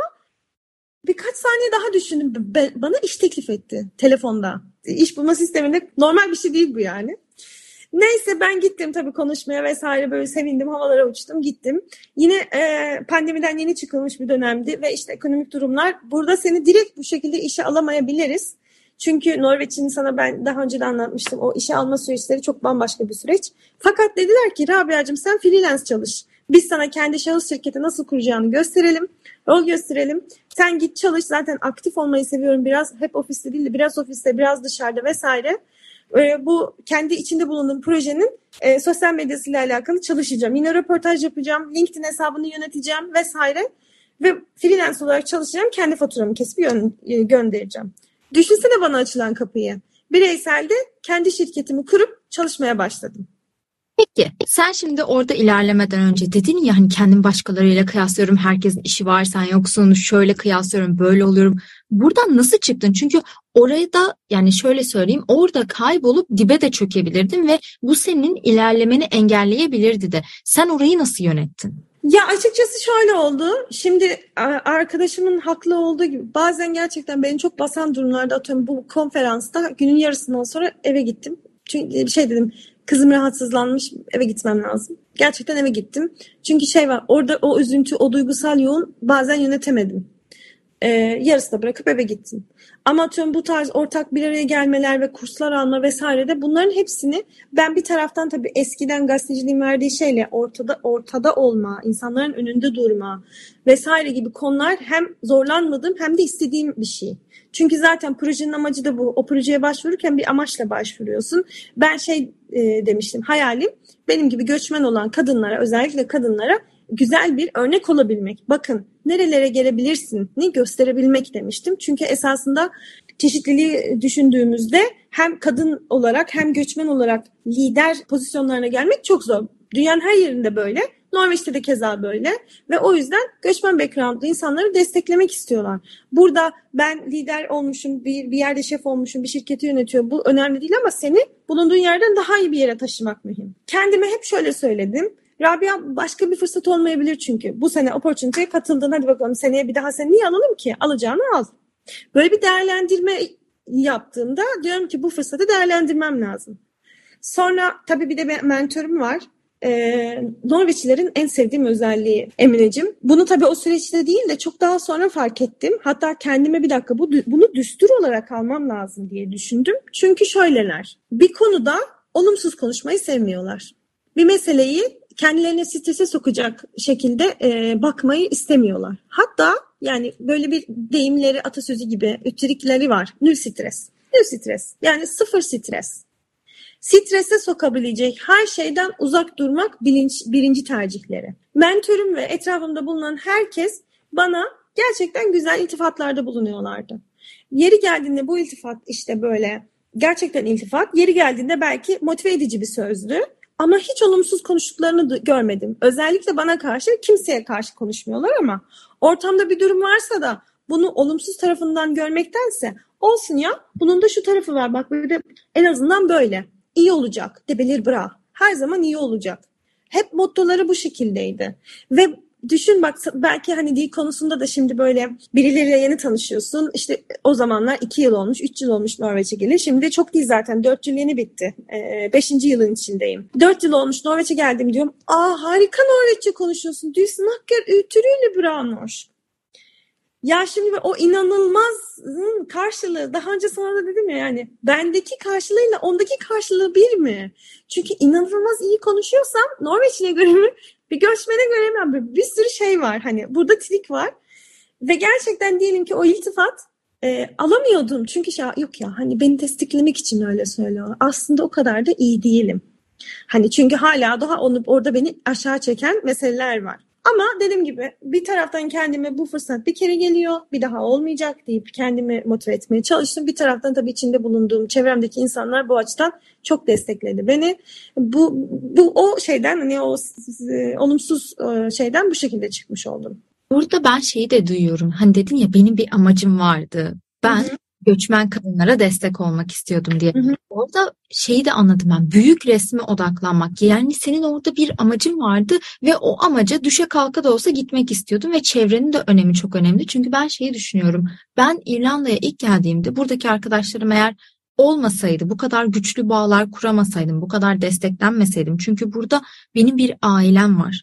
birkaç saniye daha düşündüm. Ben, bana iş teklif etti telefonda. İş bulma sisteminde normal bir şey değil bu yani. Neyse ben gittim tabii konuşmaya vesaire, böyle sevindim, havalara uçtum gittim. Yine e, pandemiden yeni çıkılmış bir dönemdi ve işte ekonomik durumlar, burada seni direkt bu şekilde işe alamayabiliriz. Çünkü Norveç'in, sana ben daha önce de anlatmıştım, o işe alma süreçleri çok bambaşka bir süreç. Fakat dediler ki Rabia'cığım sen freelance çalış. Biz sana kendi şahıs şirketi nasıl kuracağını gösterelim, yol gösterelim. Sen git çalış, zaten aktif olmayı seviyorum biraz. Hep ofiste değil de biraz ofiste, biraz dışarıda vesaire. Ee, bu kendi içinde bulunduğum projenin e, sosyal medyasıyla alakalı çalışacağım. Yine röportaj yapacağım, LinkedIn hesabını yöneteceğim vesaire. Ve freelance olarak çalışacağım, kendi faturamı kesip gö- e, göndereceğim. Düşünsene bana açılan kapıyı. Bireyselde kendi şirketimi kurup çalışmaya başladım. Peki sen şimdi orada ilerlemeden önce dedin ya hani kendimi başkalarıyla kıyaslıyorum, herkesin işi var sen yoksun, şöyle kıyaslıyorum, böyle oluyorum. Buradan nasıl çıktın? Çünkü orayı da, yani şöyle söyleyeyim, orada kaybolup dibe de çökebilirdin ve bu senin ilerlemeni engelleyebilirdi de. Sen orayı nasıl yönettin? Ya açıkçası şöyle oldu. Şimdi arkadaşımın haklı olduğu gibi bazen gerçekten beni çok basan durumlarda, atıyorum bu konferansta günün yarısından sonra eve gittim. Çünkü bir şey dedim, kızım rahatsızlanmış, eve gitmem lazım. Gerçekten eve gittim. Çünkü şey var, orada o üzüntü, o duygusal yoğun bazen yönetemedim. Ee, yarısında bırakıp eve gittim. Ama atıyorum bu tarz ortak bir araya gelmeler ve kurslar alma vesaire de, bunların hepsini ben bir taraftan tabii eskiden gazeteciliğin verdiği şeyle ortada ortada olma, insanların önünde durma vesaire gibi konular hem zorlanmadığım hem de istediğim bir şey. Çünkü zaten projenin amacı da bu. O projeye başvururken bir amaçla başvuruyorsun. Ben şey e, demiştim, hayalim benim gibi göçmen olan kadınlara, özellikle kadınlara güzel bir örnek olabilmek. Bakın nerelere gelebilirsin ni gösterebilmek demiştim. Çünkü esasında çeşitliliği düşündüğümüzde hem kadın olarak hem göçmen olarak lider pozisyonlarına gelmek çok zor. Dünyanın her yerinde böyle. Norveç'te de keza böyle ve o yüzden göçmen background'lu insanları desteklemek istiyorlar. Burada ben lider olmuşum, bir, bir yerde şef olmuşum, bir şirketi yönetiyor. Bu önemli değil ama seni bulunduğun yerden daha iyi bir yere taşımak mühim. Kendime hep şöyle söyledim. Rabia başka bir fırsat olmayabilir çünkü. Bu sene opportunity'ye katıldın. Hadi bakalım seneye bir daha seni niye alalım ki? Alacağını al. Böyle bir değerlendirme yaptığımda diyorum ki bu fırsatı değerlendirmem lazım. Sonra tabii bir de bir mentorum var. Ee, Norveçlilerin en sevdiğim özelliği Emineciğim. Bunu tabii o süreçte değil de çok daha sonra fark ettim. Hatta kendime bir dakika bu, bunu düstur olarak almam lazım diye düşündüm. Çünkü şöyleler. Bir konuda olumsuz konuşmayı sevmiyorlar. Bir meseleyi kendilerine strese sokacak şekilde e, bakmayı istemiyorlar. Hatta yani böyle bir deyimleri, atasözü gibi ütirikleri var. Nül stres. Nül stres. Yani sıfır stres. Strese sokabilecek her şeyden uzak durmak bilinç, birinci tercihleri. Mentörüm ve etrafımda bulunan herkes bana gerçekten güzel iltifatlarda bulunuyorlardı. Yeri geldiğinde bu iltifat işte böyle gerçekten iltifat, yeri geldiğinde belki motive edici bir sözdü. Ama hiç olumsuz konuştuklarını görmedim. Özellikle bana karşı, kimseye karşı konuşmuyorlar ama ortamda bir durum varsa da bunu olumsuz tarafından görmektense olsun ya bunun da şu tarafı var bak böyle en azından böyle. İyi olacak. Debelir bra. Her zaman iyi olacak. Hep mottoları bu şekildeydi. Ve düşün bak belki hani dil konusunda da şimdi böyle birileriyle yeni tanışıyorsun. İşte o zamanlar iki yıl olmuş, üç yıl olmuş Norveç'e gelin. Şimdi çok değil zaten. Dört yıl yeni bitti. Ee, beşinci yılın içindeyim. Dört yıl olmuş Norveç'e geldim diyorum. Aa harika Norveççe konuşuyorsun. Du snakker utrolig bra norsk. Ya şimdi o inanılmaz karşılığı daha önce sana da dedim ya yani bendeki karşılığıyla ondaki karşılığı bir mi? Çünkü inanılmaz iyi konuşuyorsam Norveçli'ye göre mi bir göçmene göre mi bir sürü şey var hani burada trik var ve gerçekten diyelim ki o iltifat e, alamıyordum çünkü şey, yok ya hani beni desteklemek için öyle söylüyorlar aslında o kadar da iyi değilim hani çünkü hala daha onu orada beni aşağı çeken meseleler var. Ama dediğim gibi bir taraftan kendime bu fırsat bir kere geliyor, bir daha olmayacak deyip kendimi motive etmeye çalıştım. Bir taraftan tabii içinde bulunduğum çevremdeki insanlar bu açıdan çok destekledi beni. Bu, bu o şeyden hani o e, olumsuz e, şeyden bu şekilde çıkmış oldum. Burada ben şeyi de duyuyorum. Hani dedin ya benim bir amacım vardı. Ben Hı-hı. göçmen kadınlara destek olmak istiyordum diye. Hı hı. Orada şeyi de anladım ben. Büyük resme odaklanmak. Yani senin orada bir amacın vardı ve o amaca düşe kalka da olsa gitmek istiyordun ve çevrenin de önemi çok önemli. Çünkü ben şeyi düşünüyorum. Ben İrlanda'ya ilk geldiğimde buradaki arkadaşlarım eğer olmasaydı, bu kadar güçlü bağlar kuramasaydım, bu kadar desteklenmeseydim. Çünkü burada benim bir ailem var.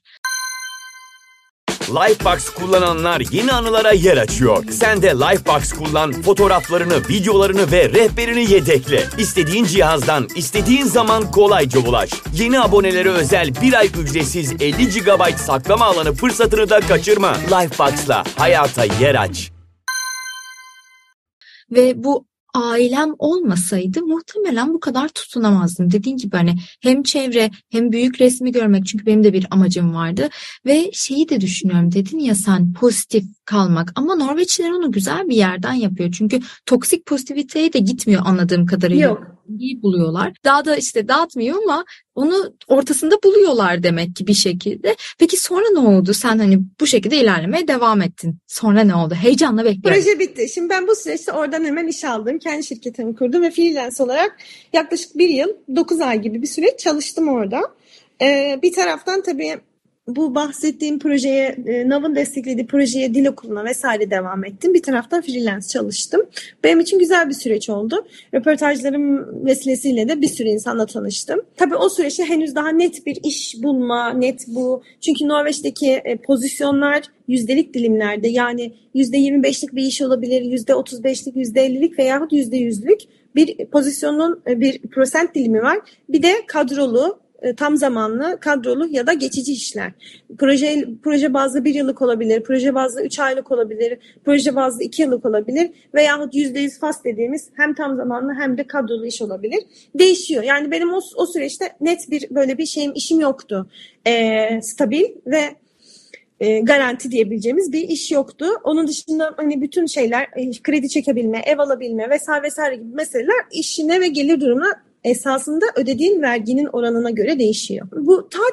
Lifebox kullananlar yeni anılara yer açıyor. Sen de Lifebox kullan, fotoğraflarını, videolarını ve rehberini yedekle. İstediğin cihazdan, istediğin zaman kolayca ulaş. Yeni abonelere özel bir ay ücretsiz elli gigabayt saklama alanı fırsatını da kaçırma. Lifebox'la hayata yer aç. Ve bu ailem olmasaydı muhtemelen bu kadar tutunamazdım. Dediğin gibi hani hem çevre hem büyük resmi görmek çünkü benim de bir amacım vardı ve şeyi de düşünüyorum dedin ya sen pozitif kalmak ama Norveçliler onu güzel bir yerden yapıyor. Çünkü toksik pozitiviteye de gitmiyor anladığım kadarıyla. Yok. İyi buluyorlar. Daha da işte dağıtmıyor ama onu ortasında buluyorlar demek ki bir şekilde. Peki sonra ne oldu? Sen hani bu şekilde ilerlemeye devam ettin. Sonra ne oldu? Heyecanla bekliyorum. Proje bitti. Şimdi ben bu süreçte oradan hemen iş aldım. Kendi şirketimi kurdum ve freelance olarak yaklaşık bir yıl, dokuz ay gibi bir süreç çalıştım orada. Ee, bir taraftan tabii bu bahsettiğim projeye, e, Nav'ın desteklediği projeye dil okuluna vesaire devam ettim. Bir taraftan freelance çalıştım. Benim için güzel bir süreç oldu. Röportajlarım vesilesiyle de bir sürü insanla tanıştım. Tabii o süreçte henüz daha net bir iş bulma, net bu. Çünkü Norveç'teki e, pozisyonlar yüzdelik dilimlerde yani yüzde yirmi beşlik bir iş olabilir, yüzde otuz beşlik, yüzde ellilik veyahut yüzde yüzlük bir pozisyonun e, bir prosent dilimi var. Bir de kadrolu, tam zamanlı, kadrolu ya da geçici işler. Proje proje bazlı bir yıllık olabilir, proje bazlı üç aylık olabilir, proje bazlı iki yıllık olabilir veyahut yüzde yüz fast dediğimiz hem tam zamanlı hem de kadrolu iş olabilir. Değişiyor. Yani benim o, o süreçte net bir böyle bir şeyim, işim yoktu. Ee, stabil ve e, garanti diyebileceğimiz bir iş yoktu. Onun dışında hani bütün şeyler, kredi çekebilme, ev alabilme vesaire vesaire gibi meseleler işine ve gelir durumuna esasında ödediğin verginin oranına göre değişiyor. Bu tatil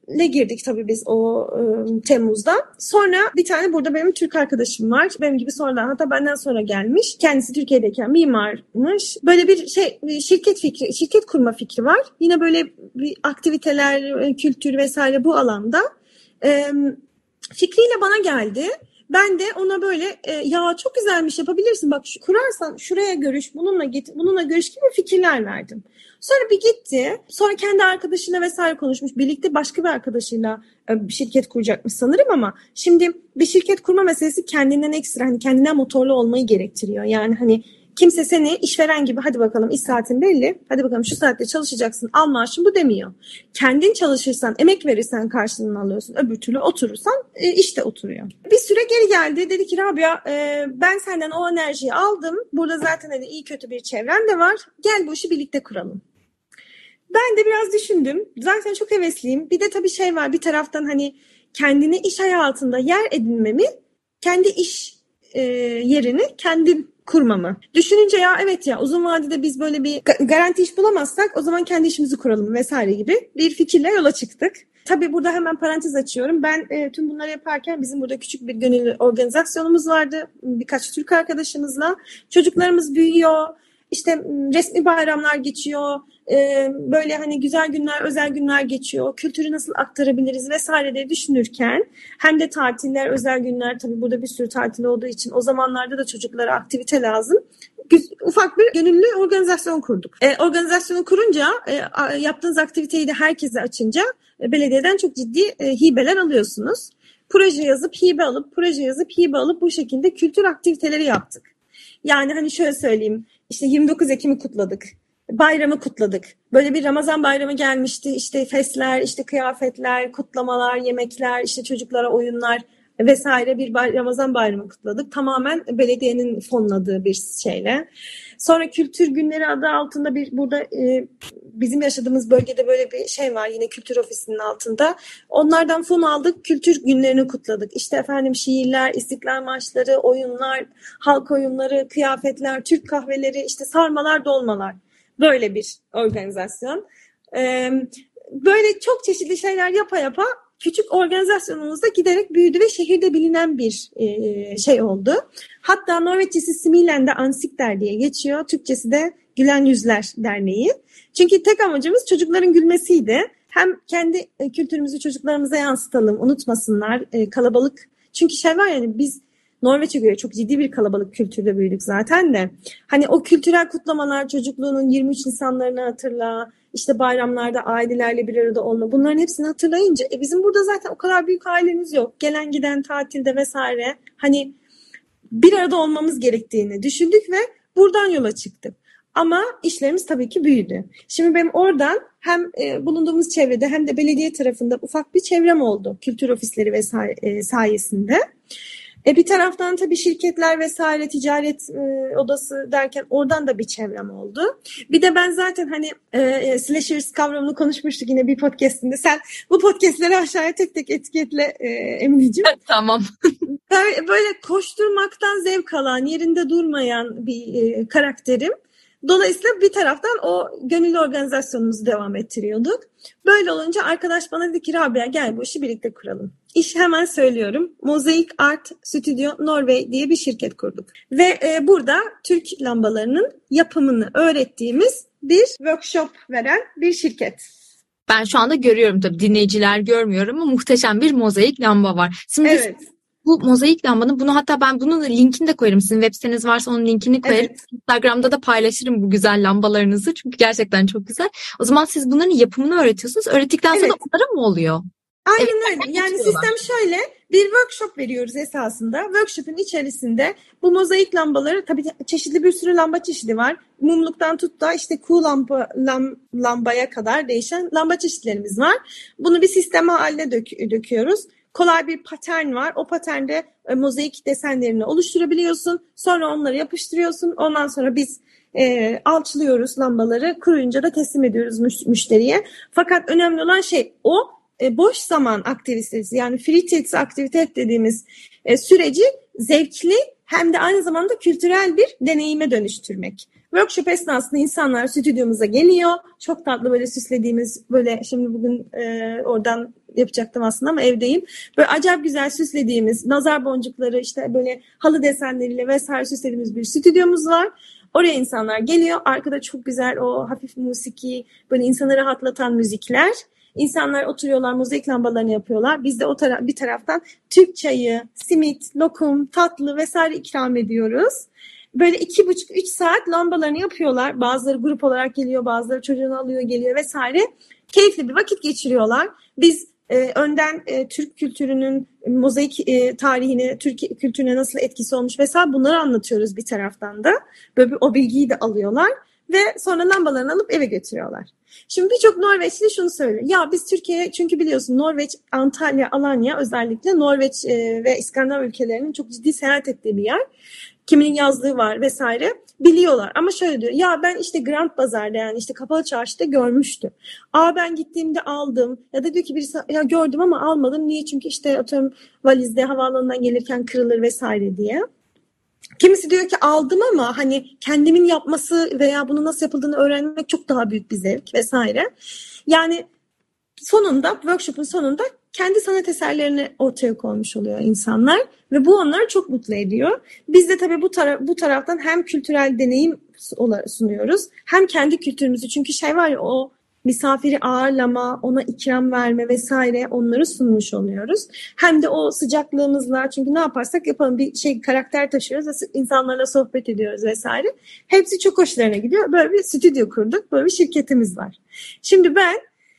Filmle girdik tabii biz o e, Temmuz'da. Sonra bir tane burada benim Türk arkadaşım var. Benim gibi sonradan, hatta benden sonra gelmiş. Kendisi Türkiye'deyken mimarmış. Böyle bir şey şirket fikri, şirket kurma fikri var. Yine böyle bir aktiviteler, kültür vesaire bu alanda. E, fikriyle bana geldi. Ben de ona böyle e, ya çok güzelmiş, yapabilirsin, bak şu, kurarsan şuraya görüş, bununla git, bununla görüş gibi fikirler verdim. Sonra bir gitti. Sonra kendi arkadaşıyla vesaire konuşmuş. Birlikte başka bir arkadaşıyla e, bir şirket kuracakmış sanırım ama şimdi bir şirket kurma meselesi kendinden ekstra, hani kendinden motorlu olmayı gerektiriyor. Yani hani kimse seni işveren gibi hadi bakalım iş saatin belli, hadi bakalım şu saatte çalışacaksın, al maaşın bu demiyor. Kendin çalışırsan, emek verirsen karşılığını alıyorsun. Öbür türlü oturursan e, işte oturuyor. Bir süre geri geldi. Dedi ki Rabia e, ben senden o enerjiyi aldım. Burada zaten hani iyi kötü bir çevren de var. Gel bu işi birlikte kuralım. Ben de biraz düşündüm. Zaten çok hevesliyim. Bir de tabii şey var, bir taraftan hani kendini iş hayatında yer edinmemi, kendi iş e, yerini kendim kurmamı. Düşününce ya evet ya uzun vadede biz böyle bir garanti iş bulamazsak o zaman kendi işimizi kuralım vesaire gibi bir fikirle yola çıktık. Tabii burada hemen parantez açıyorum. Ben e, tüm bunları yaparken bizim burada küçük bir gönüllü organizasyonumuz vardı. Birkaç Türk arkadaşımızla. Çocuklarımız büyüyor. İşte resmi bayramlar geçiyor. Ee, böyle hani güzel günler, özel günler geçiyor. Kültürü nasıl aktarabiliriz vesaire diye düşünürken hem de tatiller, özel günler, tabii burada bir sürü tatil olduğu için o zamanlarda da çocuklara aktivite lazım. Ufak bir gönüllü organizasyon kurduk. E, organizasyonu kurunca e, yaptığınız aktiviteyi de herkese açınca e, belediyeden çok ciddi e, hibeler alıyorsunuz. Proje yazıp hibe alıp, proje yazıp hibe alıp bu şekilde kültür aktiviteleri yaptık. Yani hani şöyle söyleyeyim, işte yirmi dokuz Ekim'i kutladık. Bayramı kutladık. Böyle bir Ramazan bayramı gelmişti. İşte festler, işte kıyafetler, kutlamalar, yemekler, işte çocuklara oyunlar vesaire bir bay- Ramazan bayramı kutladık. Tamamen belediyenin fonladığı bir şeyle. Sonra kültür günleri adı altında bir burada e, bizim yaşadığımız bölgede böyle bir şey var, yine kültür ofisinin altında. Onlardan fon aldık, kültür günlerini kutladık. İşte efendim şiirler, istiklal marşları, oyunlar, halk oyunları, kıyafetler, Türk kahveleri, işte sarmalar, dolmalar. Böyle bir organizasyon. Ee, böyle çok çeşitli şeyler yapa yapa küçük organizasyonumuzda giderek büyüdü ve şehirde bilinen bir e, şey oldu. Hatta Norveççesi Smilen'de Ansikter diye geçiyor. Türkçesi de Gülen Yüzler Derneği. Çünkü tek amacımız çocukların gülmesiydi. Hem kendi kültürümüzü çocuklarımıza yansıtalım, unutmasınlar, e, kalabalık. Çünkü şey var yani biz Norveç'e göre çok ciddi bir kalabalık kültürde büyüdük zaten de. Hani o kültürel kutlamalar, çocukluğunun yirmi üç Nisanlarını hatırla, işte bayramlarda ailelerle bir arada olma, bunların hepsini hatırlayınca e bizim burada zaten o kadar büyük ailemiz yok. Gelen giden tatilde vesaire hani bir arada olmamız gerektiğini düşündük ve buradan yola çıktık. Ama işlerimiz tabii ki büyüdü. Şimdi benim oradan hem e, bulunduğumuz çevrede hem de belediye tarafında ufak bir çevrem oldu. Kültür ofisleri vesaire e, sayesinde. E bir taraftan tabii şirketler vesaire, ticaret e, odası derken oradan da bir çevrem oldu. Bir de ben zaten hani e, slashers kavramını konuşmuştuk yine bir podcastinde. Sen bu podcastleri aşağıya tek tek etiketle e, Emineciğim. Tamam. böyle, böyle koşturmaktan zevk alan, yerinde durmayan bir e, karakterim. Dolayısıyla bir taraftan o gönüllü organizasyonumuzu devam ettiriyorduk. Böyle olunca arkadaş bana dedi ki Rabia gel bu işi birlikte kuralım. İş hemen söylüyorum. Mosaic Art Studio Norway diye bir şirket kurduk. Ve e, burada Türk lambalarının yapımını öğrettiğimiz bir workshop veren bir şirket. Ben şu anda görüyorum tabii, dinleyiciler görmüyor ama muhteşem bir mozaik lamba var. Şimdi evet. Bu mozaik lambanın, bunu hatta ben bunun linkini de koyarım. Sizin web siteniz varsa onun linkini koyarım. Evet. Instagram'da da paylaşırım bu güzel lambalarınızı. Çünkü gerçekten çok güzel. O zaman siz bunların yapımını öğretiyorsunuz. Öğrettikten sonra evet. onlara mı oluyor? Aynen evet, öyle. Yani sistem şöyle, bir workshop veriyoruz esasında. Workshop'un içerisinde bu mozaik lambaları, tabii çeşitli bir sürü lamba çeşidi var. Mumluktan tut da işte kuğu lamba, lam, lambaya kadar değişen lamba çeşitlerimiz var. Bunu bir sisteme haline dök, döküyoruz. Kolay bir patern var. O paternde e, mozaik desenlerini oluşturabiliyorsun. Sonra onları yapıştırıyorsun. Ondan sonra biz e, alçılıyoruz lambaları. Kuruyunca da teslim ediyoruz müş- müşteriye. Fakat önemli olan şey o e, boş zaman aktivitesi, yani free text aktivite dediğimiz e, süreci zevkli hem de aynı zamanda kültürel bir deneyime dönüştürmek. Workshop esnasında insanlar stüdyomuza geliyor. Çok tatlı böyle süslediğimiz, böyle şimdi bugün e, oradan yapacaktım aslında ama evdeyim. Böyle acayip güzel süslediğimiz, nazar boncukları, işte böyle halı desenleriyle vesaire süslediğimiz bir stüdyomuz var. Oraya insanlar geliyor. Arkada çok güzel o hafif musiki, böyle insanı rahatlatan müzikler. İnsanlar oturuyorlar, mozaik lambalarını yapıyorlar. Biz de o tara- bir taraftan Türk çayı, simit, lokum, tatlı vesaire ikram ediyoruz. Böyle iki buçuk, üç saat lambalarını yapıyorlar. Bazıları grup olarak geliyor, bazıları çocuğunu alıyor, geliyor vesaire. Keyifli bir vakit geçiriyorlar. Biz e, önden e, Türk kültürünün mozaik e, tarihini, Türk kültürüne nasıl etkisi olmuş vesaire bunları anlatıyoruz bir taraftan da. Böyle bir, o bilgiyi de alıyorlar. Ve sonra lambalarını alıp eve götürüyorlar. Şimdi birçok Norveçli şunu söylüyor. Ya biz Türkiye, çünkü biliyorsun Norveç, Antalya, Alanya özellikle Norveç e, ve İskandinav ülkelerinin çok ciddi seyahat ettiği bir yer. Kiminin yazlığı var vesaire. Biliyorlar ama şöyle diyor. Ya ben işte Grand Bazar'da, yani işte Kapalı Çarşı'da görmüştüm. Aa ben gittiğimde aldım. Ya da diyor ki birisi ya gördüm ama almadım. Niye? Çünkü işte atıyorum valizde havaalanından gelirken kırılır vesaire diye. Kimisi diyor ki aldım ama hani kendimin yapması veya bunu nasıl yapıldığını öğrenmek çok daha büyük bir zevk vesaire. Yani sonunda, workshop'un sonunda kendi sanat eserlerini ortaya koymuş oluyor insanlar ve bu onları çok mutlu ediyor. Biz de tabii bu, tara- bu taraftan hem kültürel deneyim sunuyoruz hem kendi kültürümüzü, çünkü şey var ya, o misafiri ağırlama, ona ikram verme vesaire, onları sunmuş oluyoruz. Hem de o sıcaklığımızla, çünkü ne yaparsak yapalım bir şey karakter taşıyoruz, insanlarla sohbet ediyoruz vesaire. Hepsi çok hoşlarına gidiyor. Böyle bir stüdyo kurduk, böyle bir şirketimiz var. Şimdi ben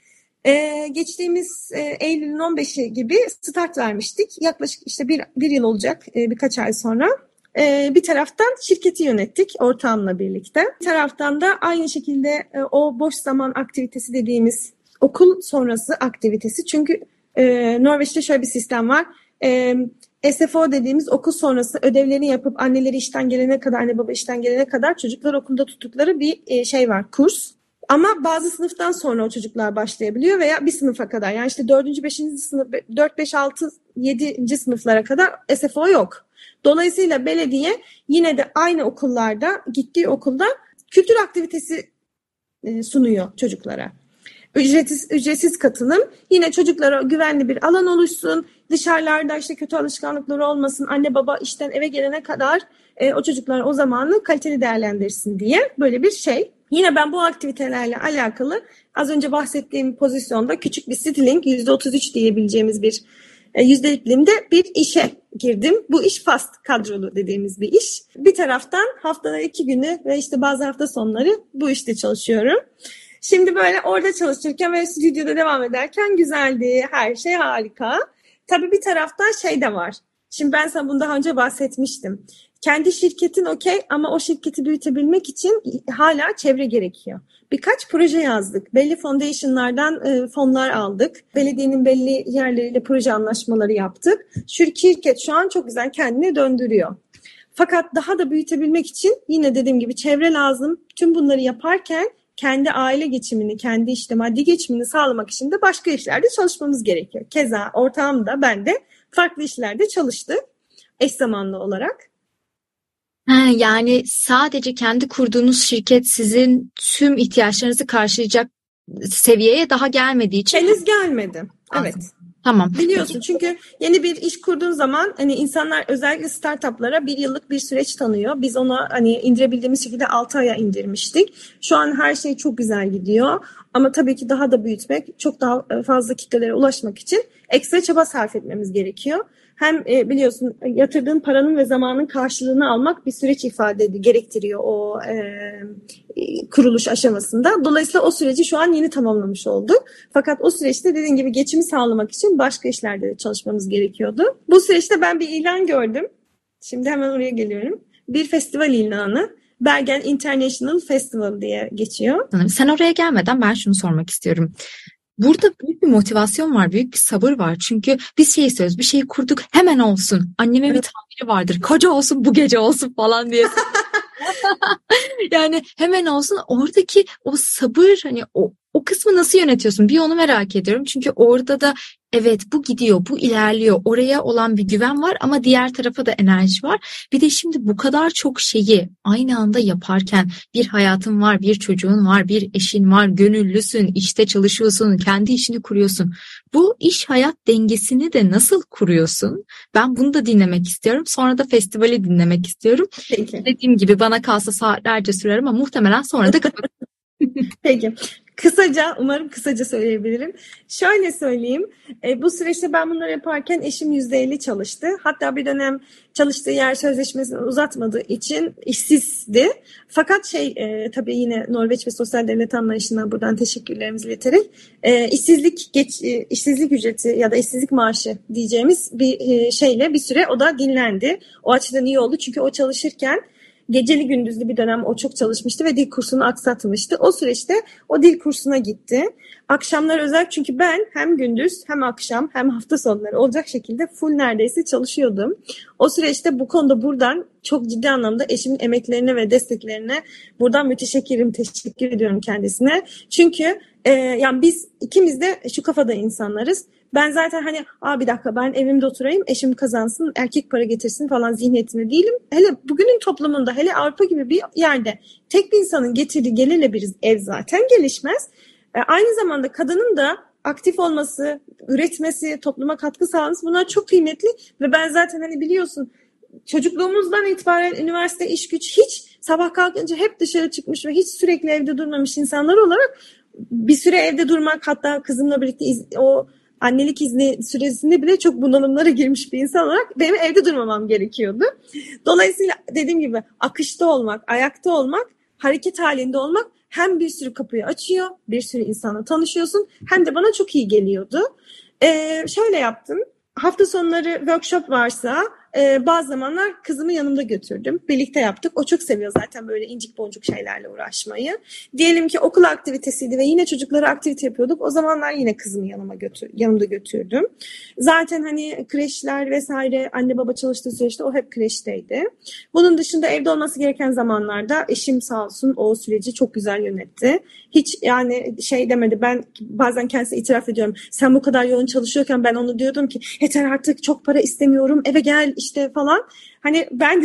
Ee, geçtiğimiz e, Eylül'ün on beşi gibi start vermiştik. Yaklaşık işte bir, bir yıl olacak, e, birkaç ay sonra. E, bir taraftan şirketi yönettik ortağımla birlikte. Bir taraftan da aynı şekilde e, o boş zaman aktivitesi dediğimiz okul sonrası aktivitesi. Çünkü e, Norveç'te şöyle bir sistem var. E, S F O dediğimiz okul sonrası ödevlerini yapıp anneleri işten gelene kadar, anne baba işten gelene kadar çocuklar okulda tuttukları bir e, şey var, kurs. Ama bazı sınıftan sonra o çocuklar başlayabiliyor veya bir sınıfa kadar. Yani işte dördüncü, beşinci sınıf, dört, beş, altı, yedinci sınıflara kadar S F O yok. Dolayısıyla belediye yine de aynı okullarda, gittiği okulda kültür aktivitesi sunuyor çocuklara. Ücretsiz, ücretsiz katılım. Yine çocuklara güvenli bir alan oluşsun. Dışarılarda işte kötü alışkanlıkları olmasın. Anne baba işten eve gelene kadar e, o çocuklar o zamanı kaliteli değerlendirsin diye böyle bir şey. Yine ben bu aktivitelerle alakalı az önce bahsettiğim pozisyonda küçük bir Citylink yüzde otuz üç diyebileceğimiz bir e, yüzdelik dilimde bir işe girdim. Bu iş fast kadrolu dediğimiz bir iş. Bir taraftan haftada iki günü ve işte bazı hafta sonları bu işte çalışıyorum. Şimdi böyle orada çalışırken ve stüdyoda devam ederken güzeldi. Her şey harika. Tabii bir taraftan şey de var. Şimdi ben sana bunu daha önce bahsetmiştim. Kendi şirketin okey ama o şirketi büyütebilmek için hala çevre gerekiyor. Birkaç proje yazdık. Belli foundation'lardan e, fonlar aldık. Belediyenin belli yerleriyle proje anlaşmaları yaptık. Şirket şu an çok güzel kendini döndürüyor. Fakat daha da büyütebilmek için yine dediğim gibi çevre lazım. Tüm bunları yaparken kendi aile geçimini, kendi işte maddi geçimini sağlamak için de başka işlerde çalışmamız gerekiyor. Keza ortağım da ben de farklı işlerde çalıştık eş zamanlı olarak. Ha, yani sadece kendi kurduğunuz şirket sizin tüm ihtiyaçlarınızı karşılayacak seviyeye daha gelmediği için. Henüz gelmedi. Evet. Tamam. Biliyorsun Peki. çünkü yeni bir iş kurduğun zaman hani insanlar özellikle startuplara bir yıllık bir süreç tanıyor. Biz onu hani indirebildiğimiz şekilde altı aya indirmiştik. Şu an her şey çok güzel gidiyor. Ama tabii ki daha da büyütmek, çok daha fazla kitlelere ulaşmak için ekstra çaba sarf etmemiz gerekiyor. Hem e, biliyorsun yatırdığın paranın ve zamanın karşılığını almak bir süreç ifade ediyor, gerektiriyor o e, kuruluş aşamasında. Dolayısıyla o süreci şu an yeni tamamlamış olduk. Fakat o süreçte dediğim gibi geçimi sağlamak için başka işlerde de çalışmamız gerekiyordu. Bu süreçte ben bir ilan gördüm. Şimdi hemen oraya geliyorum. Bir festival ilanı. Bergen International Festival diye geçiyor. Sen oraya gelmeden ben şunu sormak istiyorum. Burada büyük bir motivasyon var, büyük bir sabır var. Çünkü biz şey istiyoruz, bir şeyi kurduk hemen olsun. Annemin bir tabiri vardır, koca olsun bu gece olsun falan diye. Yani hemen olsun. Oradaki o sabır, hani o O kısmı nasıl yönetiyorsun? Bir onu merak ediyorum. Çünkü orada da evet bu gidiyor, bu ilerliyor. Oraya olan bir güven var ama diğer tarafa da enerji var. Bir de şimdi bu kadar çok şeyi aynı anda yaparken bir hayatın var, bir çocuğun var, bir eşin var, gönüllüsün, işte çalışıyorsun, kendi işini kuruyorsun. Bu iş hayat dengesini de nasıl kuruyorsun? Ben bunu da dinlemek istiyorum. Sonra da festivali dinlemek istiyorum. Peki. Dediğim gibi bana kalsa saatlerce sürer ama muhtemelen sonra da kapatırım. Peki. Kısaca, umarım kısaca söyleyebilirim. Şöyle söyleyeyim, e, bu süreçte ben bunları yaparken eşim yüzde elli çalıştı. Hatta bir dönem çalıştığı yer sözleşmesini uzatmadığı için işsizdi. Fakat şey, e, tabii yine Norveç ve Sosyal Devlet Anlayışı'na buradan teşekkürlerimizi ileterek e, işsizlik geç, e, işsizlik ücreti ya da işsizlik maaşı diyeceğimiz bir e, şeyle bir süre o da dinlendi. O açıdan iyi oldu çünkü o çalışırken geceli gündüzlü bir dönem o çok çalışmıştı ve dil kursunu aksatmıştı. O süreçte o dil kursuna gitti. Akşamlar özel çünkü ben hem gündüz hem akşam hem hafta sonları olacak şekilde full neredeyse çalışıyordum. O süreçte bu konuda buradan çok ciddi anlamda eşimin emeklerine ve desteklerine buradan müteşekkirim, teşekkür ediyorum kendisine. Çünkü e, yani biz ikimiz de şu kafada insanlarız. Ben zaten hani Aa, bir dakika ben evimde oturayım, eşim kazansın, erkek para getirsin falan zihniyetinde değilim. Hele bugünün toplumunda, hele Avrupa gibi bir yerde tek bir insanın getirdiği gelirle bir ev zaten gelişmez. E, aynı zamanda kadının da aktif olması, üretmesi, topluma katkı sağlaması bunlar çok kıymetli. Ve ben zaten hani biliyorsun çocukluğumuzdan itibaren üniversite, iş güç hiç sabah kalkınca hep dışarı çıkmış ve hiç sürekli evde durmamış insanlar olarak bir süre evde durmak, hatta kızımla birlikte iz, o annelik izni süresinde bile çok bunalımlara girmiş bir insan olarak benim evde durmamam gerekiyordu. Dolayısıyla dediğim gibi akışta olmak, ayakta olmak, hareket halinde olmak hem bir sürü kapıyı açıyor, bir sürü insanla tanışıyorsun, hem de bana çok iyi geliyordu. Ee, şöyle yaptım. Hafta sonları workshop varsa e, bazı zamanlar kızımı yanımda götürdüm. Birlikte yaptık. O çok seviyor zaten böyle incik boncuk şeylerle uğraşmayı. Diyelim ki okul aktivitesiydi ve yine çocuklara aktivite yapıyorduk. O zamanlar yine kızımı yanıma götür, yanımda götürdüm. Zaten hani kreşler vesaire anne baba çalıştığı süreçte o hep kreşteydi. Bunun dışında evde olması gereken zamanlarda eşim sağ olsun o süreci çok güzel yönetti. Hiç yani şey demedi, ben bazen kendisine itiraf ediyorum. Sen bu kadar yoğun çalışıyorken ben onu diyordum ki yeter artık, çok para istemiyorum, eve gel işte falan. Hani ben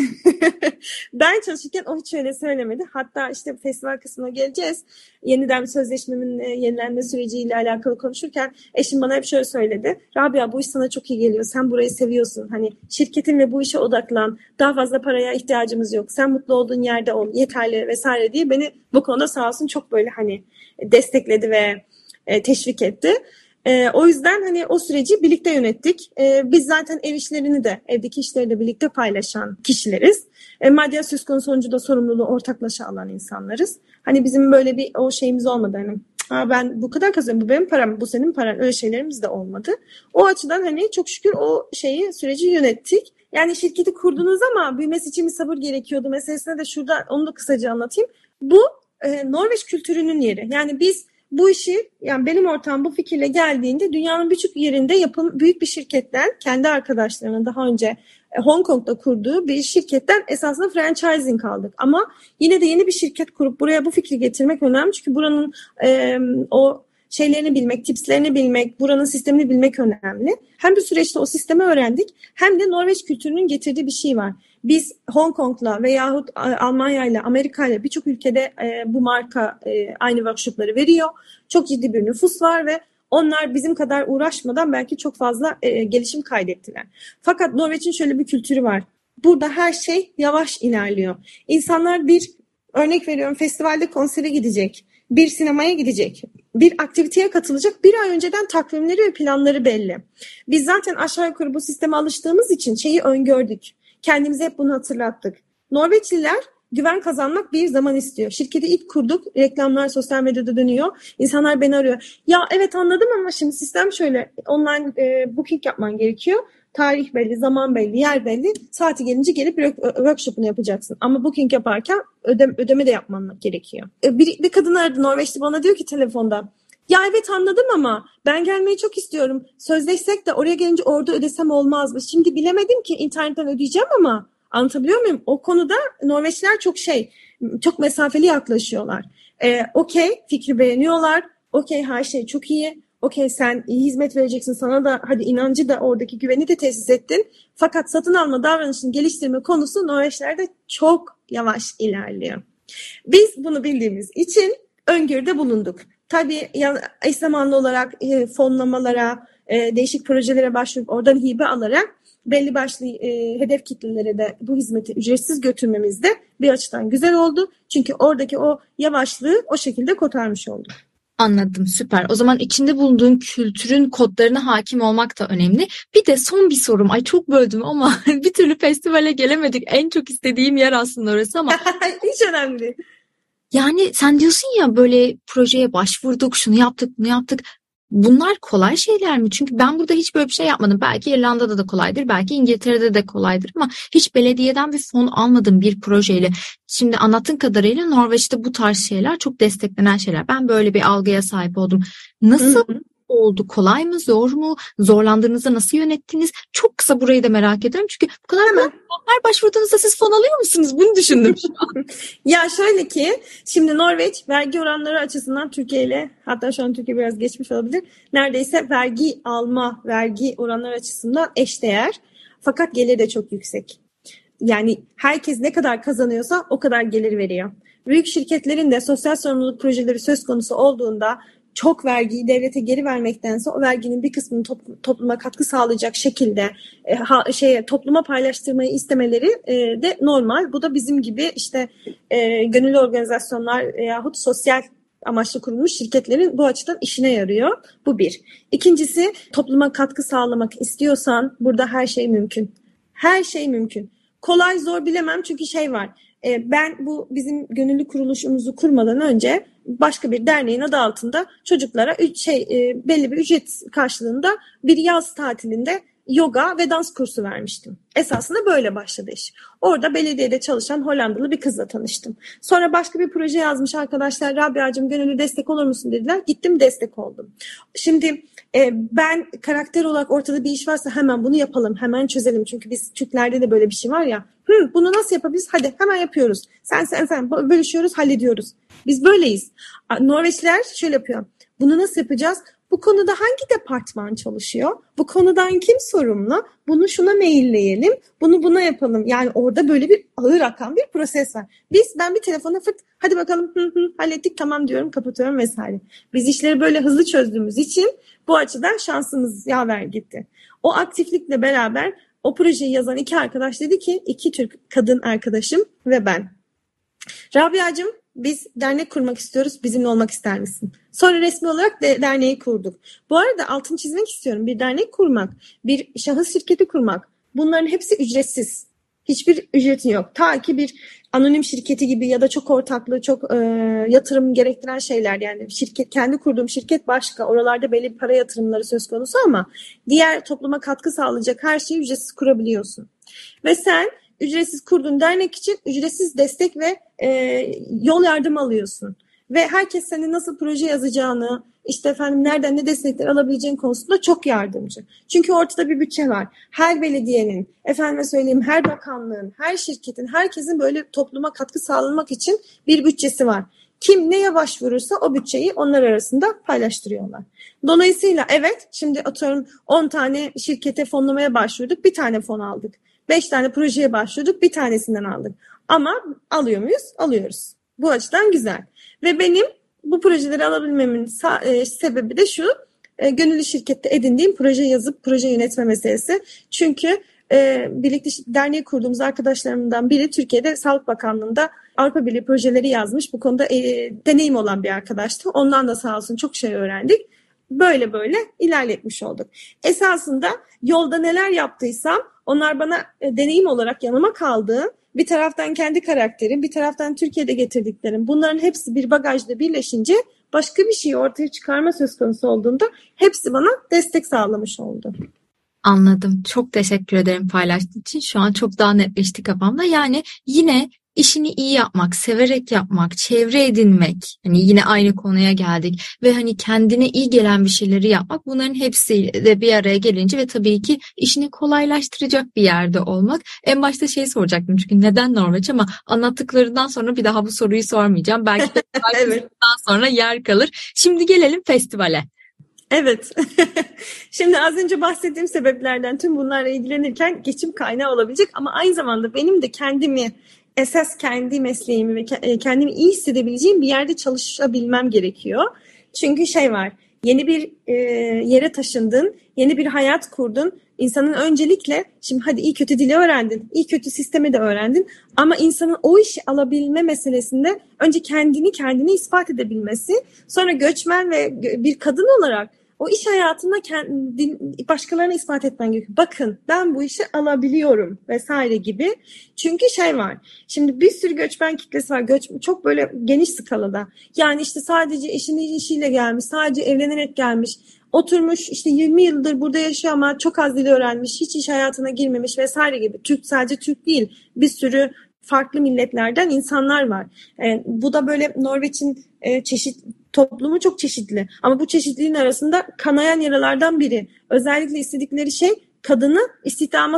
ben çalışırken o hiç öyle söylemedi. Hatta işte festival kısmına geleceğiz. Yeniden sözleşmemin yenilenme süreciyle alakalı konuşurken eşim bana hep şöyle söyledi. Rabia, bu iş sana çok iyi geliyor. Sen burayı seviyorsun. Hani şirketin ve bu işe odaklan. Daha fazla paraya ihtiyacımız yok. Sen mutlu olduğun yerde ol. Yeterli vesaire diye beni bu konuda sağ olsun çok böyle hani destekledi ve teşvik etti. Ee, o yüzden hani o süreci birlikte yönettik. Ee, biz zaten ev işlerini de, evdeki işleri de birlikte paylaşan kişileriz. E, maddiyat söz konusu olunca da sorumluluğu ortaklaşa alan insanlarız. Hani bizim böyle bir o şeyimiz olmadı. Hani Aa, ben bu kadar kazanıyorum, bu benim param, bu senin paran, öyle şeylerimiz de olmadı. O açıdan hani çok şükür o şeyi, süreci yönettik. Yani şirketi kurdunuz ama büyümesi için bir sabır gerekiyordu meselesine de şurada onu da kısaca anlatayım. Bu e, Norveç kültürünün yeri. Yani biz bu işi, yani benim ortağım bu fikirle geldiğinde dünyanın birçok yerinde yapım büyük bir şirketten, kendi arkadaşlarının daha önce Hong Kong'da kurduğu bir şirketten esasında franchising aldık. Ama yine de yeni bir şirket kurup buraya bu fikri getirmek önemli. Çünkü buranın e, o şeylerini bilmek, tipslerini bilmek, buranın sistemini bilmek önemli. Hem bir süreçte o sistemi öğrendik, hem de Norveç kültürünün getirdiği bir şey var. Biz Hong Kong'la veyahut Almanya'yla, Amerika'yla birçok ülkede e, bu marka e, aynı workshopları veriyor. Çok ciddi bir nüfus var ve onlar bizim kadar uğraşmadan belki çok fazla e, gelişim kaydettiler. Fakat Norveç'in şöyle bir kültürü var. Burada her şey yavaş ilerliyor. İnsanlar bir, örnek veriyorum, festivalde konsere gidecek, bir sinemaya gidecek, bir aktiviteye katılacak, bir ay önceden takvimleri ve planları belli. Biz zaten aşağı yukarı bu sisteme alıştığımız için şeyi öngördük. Kendimize hep bunu hatırlattık. Norveçliler güven kazanmak bir zaman istiyor. Şirketi ilk kurduk, reklamlar sosyal medyada dönüyor. İnsanlar beni arıyor. Ya evet anladım ama şimdi sistem şöyle, online e, booking yapman gerekiyor. Tarih belli, zaman belli, yer belli. Saati gelince gelip workshop'unu yapacaksın. Ama booking yaparken ödeme, ödeme de yapman gerekiyor. Bir, bir kadın aradı Norveçli, bana diyor ki telefonda. Ya evet anladım ama ben gelmeyi çok istiyorum. Sözleşsek de oraya gelince orada ödesem olmaz mı? Şimdi bilemedim ki, internetten ödeyeceğim ama anlatabiliyor muyum? O konuda Norveçliler çok şey, çok mesafeli yaklaşıyorlar. Ee, Okey, fikri beğeniyorlar. Okey, her şey çok iyi. Okey, sen iyi hizmet vereceksin. Sana da hadi inancı da oradaki güveni de tesis ettin. Fakat satın alma davranışını geliştirme konusu Norveçlerde çok yavaş ilerliyor. Biz bunu bildiğimiz için öngörüde bulunduk. Tabii eş zamanlı olarak e, fonlamalara, e, değişik projelere başvurup oradan hibe alarak belli başlı e, hedef kitlelere de bu hizmeti ücretsiz götürmemiz de bir açıdan güzel oldu. Çünkü oradaki o yavaşlığı o şekilde kotarmış olduk. Anladım, süper. O zaman içinde bulunduğun kültürün kodlarına hakim olmak da önemli. Bir de son bir sorum. Ay çok böldüm ama bir türlü festivale gelemedik. En çok istediğim yer aslında orası ama. Hiç önemli değil. Yani sen diyorsun ya böyle projeye başvurduk, şunu yaptık, bunu yaptık. Bunlar kolay şeyler mi? Çünkü ben burada hiç böyle bir şey yapmadım. Belki İrlanda'da da kolaydır, belki İngiltere'de de kolaydır ama hiç belediyeden bir fon almadım bir projeyle. Şimdi anlattığın kadarıyla Norveç'te bu tarz şeyler çok desteklenen şeyler. Ben böyle bir algıya sahip oldum. Nasıl hı hı. oldu? Kolay mı? Zor mu? Zorlandığınızda nasıl yönettiniz? Çok kısa burayı da merak ediyorum. Çünkü bu kadar hemen her başvurduğunuzda siz fon alıyor musunuz? Bunu düşündüm şu an. Ya şöyle ki şimdi Norveç vergi oranları açısından Türkiye ile, hatta şu an Türkiye biraz geçmiş olabilir, neredeyse vergi alma, vergi oranları açısından eşdeğer. Fakat gelir de çok yüksek. Yani herkes ne kadar kazanıyorsa o kadar gelir veriyor. Büyük şirketlerin de sosyal sorumluluk projeleri söz konusu olduğunda çok vergiyi devlete geri vermektense o verginin bir kısmını top, topluma katkı sağlayacak şekilde e, ha, şeye topluma paylaştırmayı istemeleri e, de normal. Bu da bizim gibi işte e, gönüllü organizasyonlar e, yahut sosyal amaçlı kurulmuş şirketlerin bu açıdan işine yarıyor. Bu bir. İkincisi, topluma katkı sağlamak istiyorsan burada her şey mümkün. Her şey mümkün. Kolay zor bilemem çünkü şey var. Ben bu bizim gönüllü kuruluşumuzu kurmadan önce başka bir derneğin adı altında çocuklara şey belli bir ücret karşılığında bir yaz tatilinde yoga ve dans kursu vermiştim. Esasında böyle başladı iş. Orada belediyede çalışan Hollandalı bir kızla tanıştım. Sonra başka bir proje yazmış arkadaşlar. Rabia'cığım gönüllü destek olur musun dediler. Gittim, destek oldum. Şimdi e, ben karakter olarak ortada bir iş varsa hemen bunu yapalım, hemen çözelim. Çünkü biz Türklerde de böyle bir şey var ya. Hı, bunu nasıl yapabiliriz? Hadi hemen yapıyoruz. Sen sen sen bölüşüyoruz, hallediyoruz. Biz böyleyiz. Norveçliler şöyle yapıyor. Bunu nasıl yapacağız? Bu konuda hangi departman çalışıyor? Bu konudan kim sorumlu? Bunu şuna mailleyelim, bunu buna yapalım. Yani orada böyle bir ağır akan bir proses var. Biz, ben bir telefona fırt, hadi bakalım hı hı, hallettik tamam diyorum, kapatıyorum vesaire. Biz işleri böyle hızlı çözdüğümüz için bu açıdan şansımız yaver gitti. O aktiflikle beraber o projeyi yazan iki arkadaş dedi ki, iki Türk kadın arkadaşım ve ben. Rabia'cığım biz dernek kurmak istiyoruz, bizimle olmak ister misin? Sonra resmi olarak de, derneği kurduk. Bu arada altını çizmek istiyorum. Bir dernek kurmak, bir şahıs şirketi kurmak, bunların hepsi ücretsiz. Hiçbir ücretin yok. Ta ki bir anonim şirketi gibi ya da çok ortaklı, çok e, yatırım gerektiren şeyler. Yani şirket, kendi kurduğum şirket başka. Oralarda belli bir para yatırımları söz konusu ama diğer topluma katkı sağlayacak her şeyi ücretsiz kurabiliyorsun. Ve sen ücretsiz kurduğun dernek için ücretsiz destek ve e, yol yardımı alıyorsun. Ve herkes senin nasıl proje yazacağını, işte efendim nereden ne destekler alabileceğin konusunda çok yardımcı. Çünkü ortada bir bütçe var. Her belediyenin, efendime söyleyeyim her bakanlığın, her şirketin, herkesin böyle topluma katkı sağlamak için bir bütçesi var. Kim neye başvurursa o bütçeyi onlar arasında paylaştırıyorlar. Dolayısıyla evet, şimdi atıyorum on tane şirkete fonlamaya başvurduk, bir tane fon aldık. beş tane projeye başvurduk, bir tanesinden aldık. Ama alıyor muyuz? Alıyoruz. Bu açıdan güzel. Ve benim bu projeleri alabilmemin e, sebebi de şu, e, gönüllü şirkette edindiğim proje yazıp proje yönetme meselesi. Çünkü e, birlikte derneği kurduğumuz arkadaşlarımdan biri Türkiye'de Sağlık Bakanlığı'nda Avrupa Birliği projeleri yazmış. Bu konuda e, deneyim olan bir arkadaştı. Ondan da sağ olsun çok şey öğrendik. Böyle böyle ilerletmiş olduk. Esasında yolda neler yaptıysam onlar bana e, deneyim olarak yanıma kaldı. Bir taraftan kendi karakterim, bir taraftan Türkiye'de getirdiklerim. Bunların hepsi bir bagajda birleşince başka bir şeyi ortaya çıkarma söz konusu olduğunda hepsi bana destek sağlamış oldu. Anladım. Çok teşekkür ederim paylaştığın için. Şu an çok daha netleşti kafamda. Yani yine işini iyi yapmak, severek yapmak, çevre edinmek, hani yine aynı konuya geldik ve hani kendine iyi gelen bir şeyleri yapmak, bunların hepsi de bir araya gelince ve tabii ki işini kolaylaştıracak bir yerde olmak. En başta şey soracaktım çünkü neden Norveç, ama anlattıklarından sonra bir daha bu soruyu sormayacağım. Belki de Evet. sonra yer kalır. Şimdi gelelim festivale. Evet. Şimdi az önce bahsettiğim sebeplerden tüm bunlarla ilgilenirken geçim kaynağı olabilecek ama aynı zamanda benim de kendimi, esas kendi mesleğimi ve kendimi iyi hissedebileceğim bir yerde çalışabilmem gerekiyor. Çünkü şey var, yeni bir e, yere taşındın, yeni bir hayat kurdun. İnsanın öncelikle, şimdi hadi iyi kötü dili öğrendin, iyi kötü sistemi de öğrendin ama insanın o işi alabilme meselesinde önce kendini kendine ispat edebilmesi, sonra göçmen ve bir kadın olarak o iş hayatında kendi, başkalarına ispat etmen gerekiyor. Bakın ben bu işi alabiliyorum vesaire gibi. Çünkü şey var. Şimdi bir sürü göçmen kitlesi var. Göç, çok böyle geniş skalada. Yani işte sadece eşinin işiyle gelmiş, sadece evlenerek gelmiş. Oturmuş işte yirmi yıldır burada yaşıyor ama çok az dil öğrenmiş, hiç iş hayatına girmemiş vesaire gibi. Türk, sadece Türk değil, bir sürü farklı milletlerden insanlar var. E, bu da böyle Norveç'in e, çeşit toplumu çok çeşitli. Ama bu çeşitliliğin arasında kanayan yaralardan biri. Özellikle istedikleri şey kadını istihdama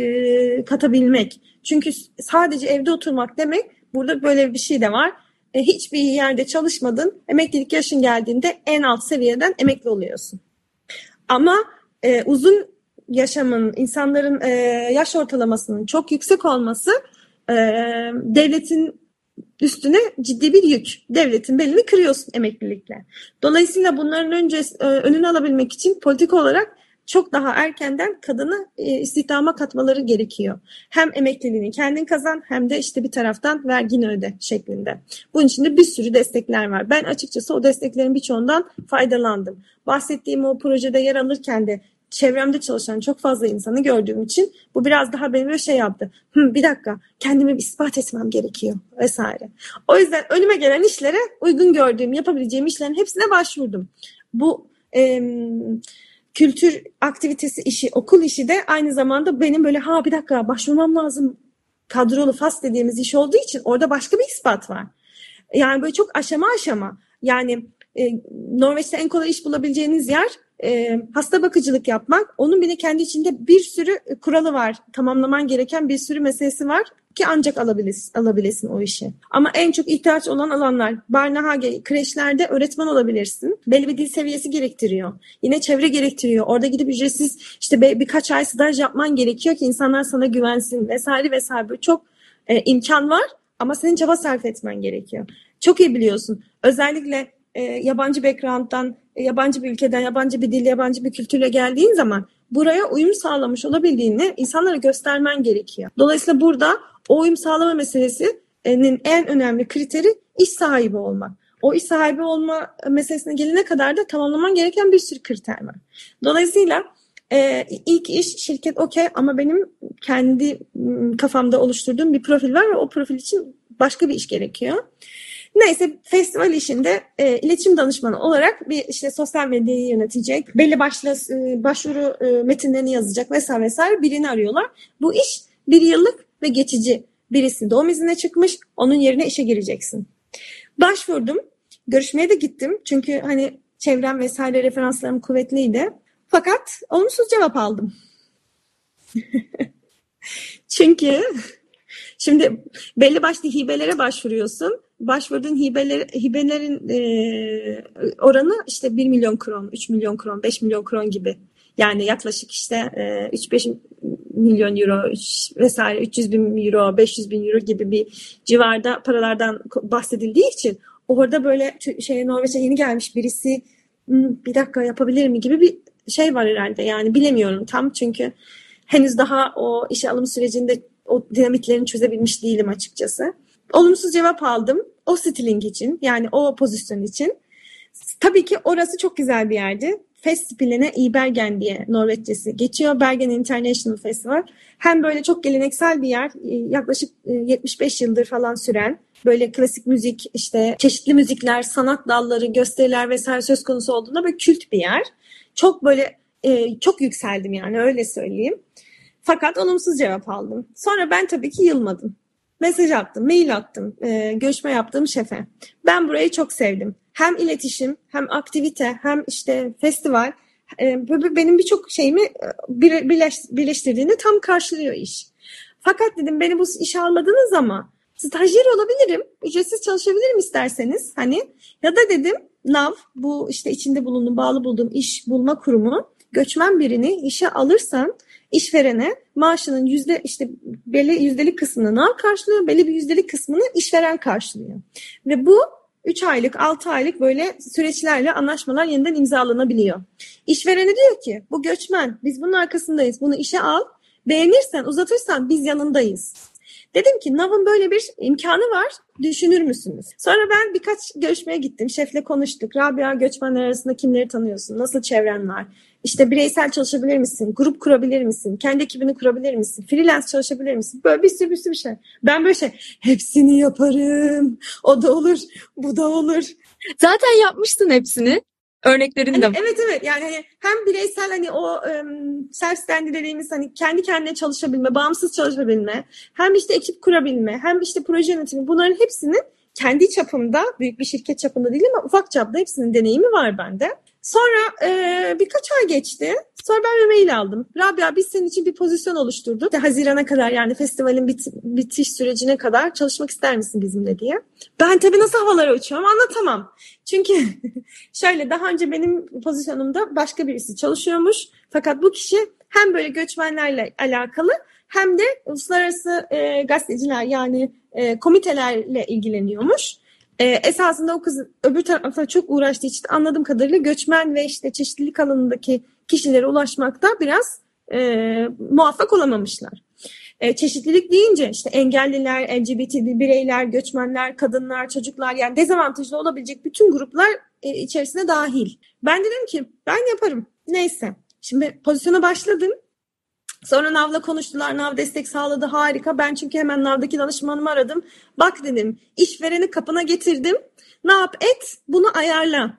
e, katabilmek. Çünkü sadece evde oturmak demek, burada böyle bir şey de var. E, hiçbir yerde çalışmadın, emeklilik yaşın geldiğinde en alt seviyeden emekli oluyorsun. Ama e, uzun yaşamın, insanların e, yaş ortalamasının çok yüksek olması e, devletin üstüne ciddi bir yük. Devletin belini kırıyorsun emeklilikle. Dolayısıyla bunların önce e, önünü alabilmek için politik olarak çok daha erkenden kadını e, istihdama katmaları gerekiyor. Hem emekliliğini kendin kazan hem de işte bir taraftan vergini öde şeklinde. Bunun için de bir sürü destekler var. Ben açıkçası o desteklerin birçoğundan faydalandım. Bahsettiğim o projede yer alırken de çevremde çalışan çok fazla insanı gördüğüm için bu biraz daha beni böyle şey yaptı. Hı, bir dakika, kendimi bir ispat etmem gerekiyor vesaire. O yüzden önüme gelen işlere, uygun gördüğüm, yapabileceğim işlerin hepsine başvurdum. Bu e, kültür aktivitesi işi, okul işi de aynı zamanda benim böyle ha bir dakika başvurmam lazım kadrolu F A S dediğimiz iş olduğu için orada başka bir ispat var. Yani böyle çok aşama aşama. Yani e, Norveç'te en kolay iş bulabileceğiniz yer e, hasta bakıcılık yapmak. Onun bile kendi içinde bir sürü kuralı var. Tamamlaman gereken bir sürü meselesi var ki ancak alabilesin, alabilesin o işi. Ama en çok ihtiyaç olan alanlar barnehage, kreşlerde öğretmen olabilirsin. Belli bir dil seviyesi gerektiriyor. Yine çevre gerektiriyor. Orada gidip ücretsiz işte bir, birkaç ay staj yapman gerekiyor ki insanlar sana güvensin vesaire vesaire. Böyle çok e, imkan var ama senin çaba sarf etmen gerekiyor. Çok iyi biliyorsun. Özellikle e, yabancı background'dan, e, yabancı bir ülkeden, yabancı bir dil, yabancı bir kültürle geldiğin zaman buraya uyum sağlamış olabildiğini insanlara göstermen gerekiyor. Dolayısıyla burada o uyum sağlama meselesinin en önemli kriteri iş sahibi olmak. O iş sahibi olma meselesine gelene kadar da tamamlaman gereken bir sürü kriter var. Dolayısıyla e, ilk iş şirket okey ama benim kendi kafamda oluşturduğum bir profil var ve o profil için başka bir iş gerekiyor. Neyse, festival işinde e, iletişim danışmanı olarak bir işte sosyal medyayı yönetecek, belli başlı e, başvuru e, metinlerini yazacak vesaire vesaire birini arıyorlar. Bu iş bir yıllık ve geçici. Birisi doğum iznine çıkmış, onun yerine işe gireceksin. Başvurdum, görüşmeye de gittim çünkü hani çevrem vesaire referanslarım kuvvetliydi. Fakat olumsuz cevap aldım. Çünkü şimdi belli başlı hibelere başvuruyorsun. Başvurduğun hibeler, hibelerin e, oranı işte bir milyon kron, üç milyon kron, beş milyon kron gibi. Yani yaklaşık işte e, üç beş milyon euro üç, vesaire üç yüz bin euro, beş yüz bin euro gibi bir civarda paralardan bahsedildiği için orada böyle şey Norveç'e yeni gelmiş birisi bir dakika yapabilir mi gibi bir şey var herhalde. Yani bilemiyorum tam çünkü henüz daha o işe alım sürecinde o dinamiklerini çözebilmiş değilim açıkçası. Olumsuz cevap aldım. O stiling için yani o pozisyon için. Tabii ki orası çok güzel bir yerdi. Festivaline i Bergen diye Norveççesi geçiyor. Bergen International Festival. Hem böyle çok geleneksel bir yer. Yaklaşık yetmiş beş yıldır falan süren. Böyle klasik müzik, işte çeşitli müzikler, sanat dalları, gösteriler vesaire söz konusu olduğunda böyle kült bir yer. Çok böyle çok yükseldim yani öyle söyleyeyim. Fakat olumsuz cevap aldım. Sonra ben tabii ki yılmadım. Mesaj attım, mail attım, e, görüşme yaptığım şefe. Ben burayı çok sevdim. Hem iletişim, hem aktivite, hem işte festival. E, benim birçok şeyimi bir, birleş, birleştirdiğini tam karşılıyor iş. Fakat dedim beni bu işe almadınız ama stajyer olabilirim, ücretsiz çalışabilirim isterseniz. Hani ya da dedim NAV, bu işte içinde bulunduğum, bağlı bulduğum iş bulma kurumu, göçmen birini işe alırsan işverene maaşının yüzde işte belli yüzdelik kısmını NAV karşılıyor, belli bir yüzdelik kısmını işveren karşılıyor. Ve bu üç aylık, altı aylık böyle süreçlerle anlaşmalar yeniden imzalanabiliyor. İşverene diyor ki bu göçmen, biz bunun arkasındayız, bunu işe al, beğenirsen, uzatırsan biz yanındayız. Dedim ki NAV'ın böyle bir imkanı var, düşünür müsünüz? Sonra ben birkaç görüşmeye gittim, şefle konuştuk. Rabia, göçmenler arasında kimleri tanıyorsun, nasıl çevren var? İşte bireysel çalışabilir misin, grup kurabilir misin, kendi ekibini kurabilir misin, freelance çalışabilir misin? Böyle bir sürü bir sürü şey. Ben böyle şey, hepsini yaparım, o da olur, bu da olur. Zaten yapmıştın hepsini. Örneklerini de. Hani, evet evet, yani hani hem bireysel hani o um, self-standing dediğimiz hani kendi kendine çalışabilme, bağımsız çalışabilme, hem işte ekip kurabilme, hem işte proje yönetimi, bunların hepsinin kendi çapımda, büyük bir şirket çapında değil ama ufak çapta hepsinin deneyimi var bende. Sonra e, birkaç ay geçti. Sonra ben bir mail aldım. Rabia, biz senin için bir pozisyon oluşturduk. İşte Haziran'a kadar, yani festivalin bit- bitiş sürecine kadar çalışmak ister misin bizimle diye. Ben tabii nasıl havalara uçuyorum anlatamam. Çünkü şöyle, daha önce benim pozisyonumda başka birisi çalışıyormuş. Fakat bu kişi hem böyle göçmenlerle alakalı hem de uluslararası e, gazeteciler, yani e, komitelerle ilgileniyormuş. Ee, esasında o kız öbür tarafa çok uğraştığı için anladığım kadarıyla göçmen ve işte çeşitlilik alanındaki kişilere ulaşmakta biraz e, muvaffak olamamışlar. E, çeşitlilik deyince işte engelliler, L G B T bireyler, göçmenler, kadınlar, çocuklar, yani dezavantajlı olabilecek bütün gruplar e, içerisine dahil. Ben dedim ki ben yaparım. Neyse. Şimdi pozisyona başladım. Sonra NAV'la konuştular. NAV destek sağladı. Harika. Ben çünkü hemen NAV'daki danışmanımı aradım. Bak dedim, işvereni kapına getirdim. Ne yap et? Bunu ayarla.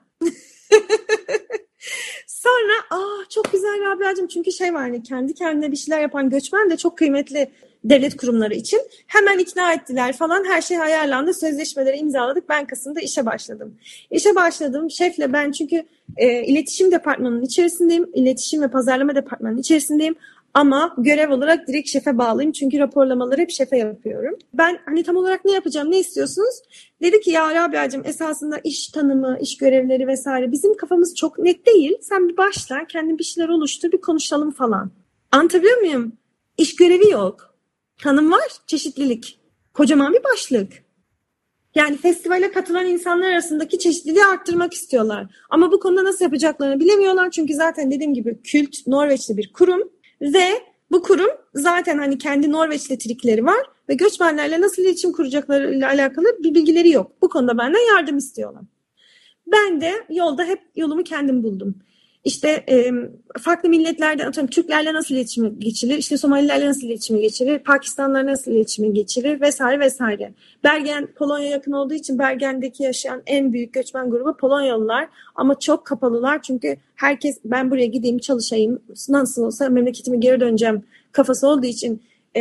Sonra aa çok güzel Rabia'cığım, çünkü şey var, hani kendi kendine bir şeyler yapan göçmen de çok kıymetli devlet kurumları için. Hemen ikna ettiler falan. Her şey ayarlandı. Sözleşmeleri imzaladık. Ben Kasım'da işe başladım. İşe başladım. Şefle ben çünkü e, iletişim departmanının içerisindeyim. İletişim ve pazarlama departmanının içerisindeyim. Ama görev olarak direkt şefe bağlıyım. Çünkü raporlamaları hep şefe yapıyorum. Ben hani tam olarak ne yapacağım, ne istiyorsunuz? Dedi ki ya Rabia'cığım, esasında iş tanımı, iş görevleri vesaire bizim kafamız çok net değil. Sen bir başla, kendin bir şeyler oluştur, bir konuşalım falan. Anlatabiliyor muyum? İş görevi yok. Tanım var, çeşitlilik. Kocaman bir başlık. Yani festivale katılan insanlar arasındaki çeşitliliği arttırmak istiyorlar. Ama bu konuda nasıl yapacaklarını bilemiyorlar. Çünkü zaten dediğim gibi Kült Norveçli bir kurum. Ve bu kurum zaten hani kendi Norveç'te trikleri var ve göçmenlerle nasıl iletişim kuracaklarıyla alakalı bir bilgileri yok. Bu konuda benden yardım istiyorlar. Ben de yolda hep yolumu kendim buldum. İşte e, farklı milletlerden, atıyorum Türklerle nasıl iletişime geçilir, işte Somalilerle nasıl iletişime geçilir, Pakistanlılarla nasıl iletişime geçilir vesaire vesaire. Bergen Polonya yakın olduğu için Bergen'deki yaşayan en büyük göçmen grubu Polonyalılar, ama çok kapalılar çünkü herkes ben buraya gideyim çalışayım, nasıl olsa memleketime geri döneceğim kafası olduğu için e,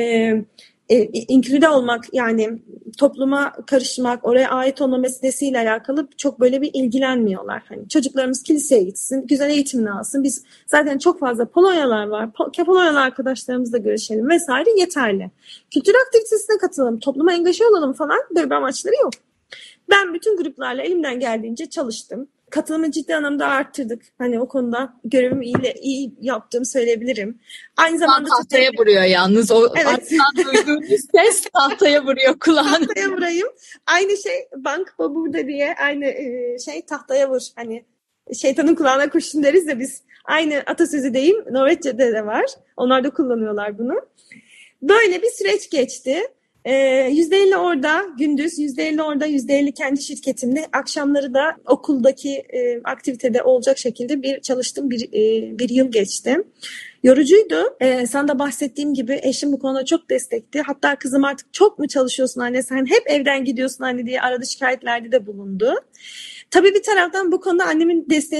e, inklüde olmak, yani topluma karışmak, oraya ait olma meselesiyle alakalı çok böyle bir ilgilenmiyorlar. Hani çocuklarımız kiliseye gitsin, güzel eğitimini alsın. Biz zaten çok fazla Polonyalar var. Polonyalı arkadaşlarımızla görüşelim vesaire, yeterli. Kültür aktivitesine katılalım, topluma engaje olalım falan, böyle bir amaçları yok. Ben bütün gruplarla elimden geldiğince çalıştım. Katılımı ciddi anlamda arttırdık. Hani o konuda görevimi iyi, iyi yaptığımı söyleyebilirim. Aynı zamanda tahtaya tabii... vuruyor yalnız. O evet. Arkadan duyduğunuz ses tahtaya vuruyor kulağına. Tahtaya vurayım. Aynı şey bank burada diye, aynı şey tahtaya vur. Hani şeytanın kulağına kurşun deriz de biz. Aynı atasözü deyim Norveççe'de de var. Onlar da kullanıyorlar bunu. Böyle bir süreç geçti. Ee, yüzde elli orada gündüz, yüzde elli orada, yüzde elli kendi şirketimde. Akşamları da okuldaki e, aktivitede olacak şekilde bir çalıştım. Bir, e, bir yıl geçti. Yorucuydu. Ee, sana da bahsettiğim gibi eşim bu konuda çok destekti. Hatta kızım artık çok mu çalışıyorsun anne, sen hep evden gidiyorsun anne diye aradı, şikayetlerde de bulundu. Tabii bir taraftan bu konuda annemin desteğini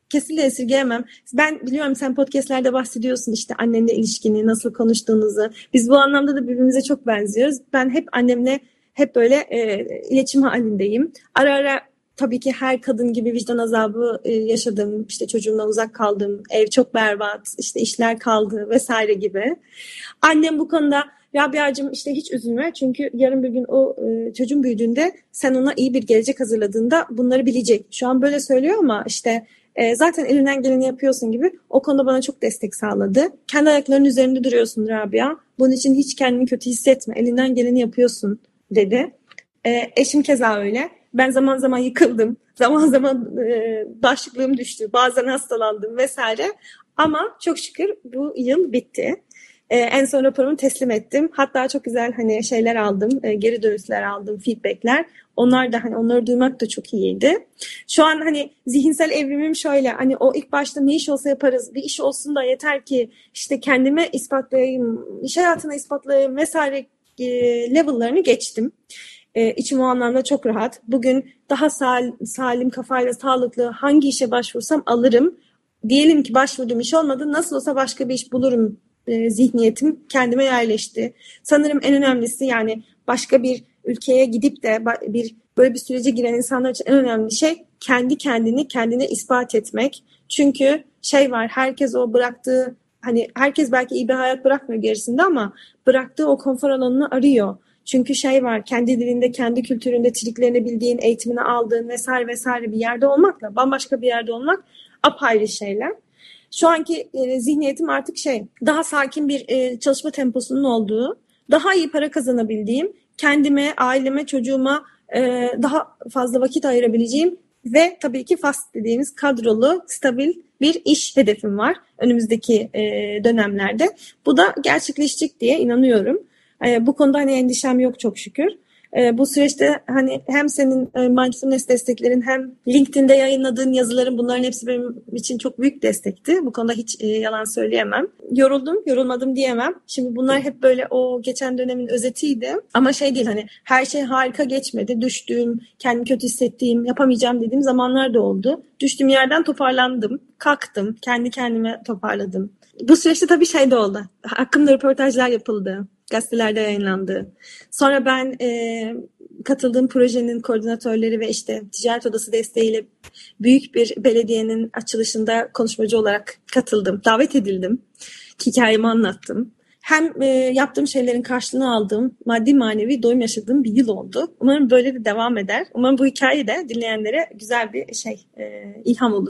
kesinlikle esirgeyemem. Ben biliyorum sen podcastlerde bahsediyorsun işte annenle ilişkini, nasıl konuştuğunuzu. Biz bu anlamda da birbirimize çok benziyoruz. Ben hep annemle hep böyle e, iletişim halindeyim. Ara ara tabii ki her kadın gibi vicdan azabı e, yaşadım. İşte çocuğumdan uzak kaldım. Ev çok berbat. İşte işler kaldı vesaire gibi. Annem bu konuda Rabia'cığım işte hiç üzülme. Çünkü yarın bir gün o e, çocuğun büyüdüğünde sen ona iyi bir gelecek hazırladığında bunları bilecek. Şu an böyle söylüyor ama işte e, zaten elinden geleni yapıyorsun gibi o konuda bana çok destek sağladı. Kendi ayaklarının üzerinde duruyorsun Rabia. Bunun için hiç kendini kötü hissetme. Elinden geleni yapıyorsun dedi. E, eşim keza öyle. Ben zaman zaman yıkıldım. Zaman zaman e, bağışıklığım düştü. Bazen hastalandım vesaire. Ama çok şükür bu yıl bitti. Ee, en son raporumu teslim ettim. Hatta çok güzel hani şeyler aldım, e, geri dönüşler aldım, feedbackler. Onlar da hani onları duymak da çok iyiydi. Şu an hani zihinsel evrimim şöyle, hani o ilk başta ne iş olsa yaparız, bir iş olsun da yeter ki işte kendime ispatlayayım, iş hayatına ispatlayayım vesaire e, level'larını geçtim. E, içim o anlamda çok rahat. Bugün daha sal, salim kafayla, sağlıklı hangi işe başvursam alırım. Diyelim ki başvurduğum iş olmadı, nasıl olsa başka bir iş bulurum. E, zihniyetim kendime yerleşti. Sanırım en önemlisi yani başka bir ülkeye gidip de bir böyle bir sürece giren insanlar için en önemli şey kendi kendini kendine ispat etmek. Çünkü şey var, herkes o bıraktığı, hani herkes belki iyi bir hayat bırakmıyor gerisinde ama bıraktığı o konfor alanını arıyor. Çünkü şey var, kendi dilinde, kendi kültüründe triklerini eğitimini aldığın vesaire vesaire bir yerde olmakla bambaşka bir yerde olmak apayrı şeyler. Şu anki e, zihniyetim artık şey, daha sakin bir e, çalışma temposunun olduğu, daha iyi para kazanabildiğim, kendime, aileme, çocuğuma e, daha fazla vakit ayırabileceğim ve tabii ki fast dediğimiz kadrolu, stabil bir iş hedefim var önümüzdeki e, dönemlerde. Bu da gerçekleşecek diye inanıyorum. E, bu konuda hani endişem yok çok şükür. E, bu süreçte hani hem senin e, mindfulness desteklerin hem LinkedIn'de yayınladığın yazıların, bunların hepsi benim için çok büyük destekti. Bu konuda hiç e, yalan söyleyemem. Yoruldum, yorulmadım diyemem. Şimdi bunlar hep böyle o geçen dönemin özetiydi. Ama şey değil, hani her şey harika geçmedi. Düştüğüm, kendimi kötü hissettiğim, yapamayacağım dediğim zamanlar da oldu. Düştüğüm yerden toparlandım, kalktım, kendi kendime toparladım. Bu süreçte tabii şey de oldu. Hakkımda röportajlar yapıldı. Gazetelerde yayınlandı. Sonra ben e, katıldığım projenin koordinatörleri ve işte ticaret odası desteğiyle büyük bir belediyenin açılışında konuşmacı olarak katıldım. Davet edildim. Hikayemi anlattım. Hem e, yaptığım şeylerin karşılığını aldığım, maddi manevi doyum yaşadığım bir yıl oldu. Umarım böyle de devam eder. Umarım bu hikaye de dinleyenlere güzel bir şey, e, ilham olur.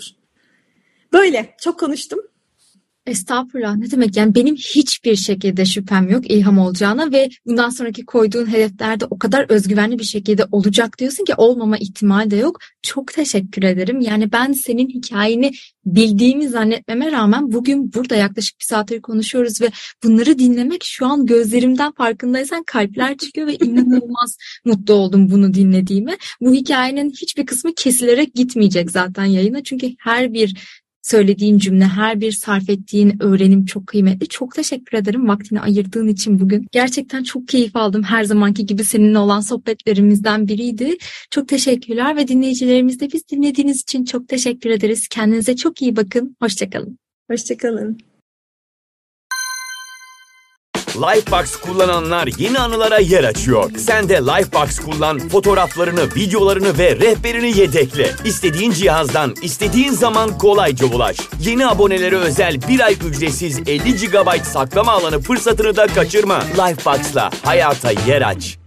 Böyle çok konuştum. Estağfurullah, ne demek, yani benim hiçbir şekilde şüphem yok ilham olacağına ve bundan sonraki koyduğun hedeflerde o kadar özgüvenli bir şekilde olacak diyorsun ki olmama ihtimali de yok. Çok teşekkür ederim. Yani ben senin hikayeni bildiğimi zannetmeme rağmen bugün burada yaklaşık bir saattir konuşuyoruz ve bunları dinlemek, şu an gözlerimden farkındaysan kalpler çıkıyor ve inanılmaz mutlu oldum bunu dinlediğime. Bu hikayenin hiçbir kısmı kesilerek gitmeyecek zaten yayına, çünkü her bir söylediğin cümle, her bir sarf ettiğin öğrenim çok kıymetli. Çok teşekkür ederim vaktini ayırdığın için bugün. Gerçekten çok keyif aldım. Her zamanki gibi seninle olan sohbetlerimizden biriydi. Çok teşekkürler ve dinleyicilerimiz de biz dinlediğiniz için çok teşekkür ederiz. Kendinize çok iyi bakın. Hoşçakalın. Hoşçakalın. Lifebox kullananlar yeni anılara yer açıyor. Sen de Lifebox kullan, fotoğraflarını, videolarını ve rehberini yedekle. İstediğin cihazdan, istediğin zaman kolayca ulaş. Yeni abonelere özel bir ay ücretsiz elli gigabayt saklama alanı fırsatını da kaçırma. Lifebox'la hayata yer aç.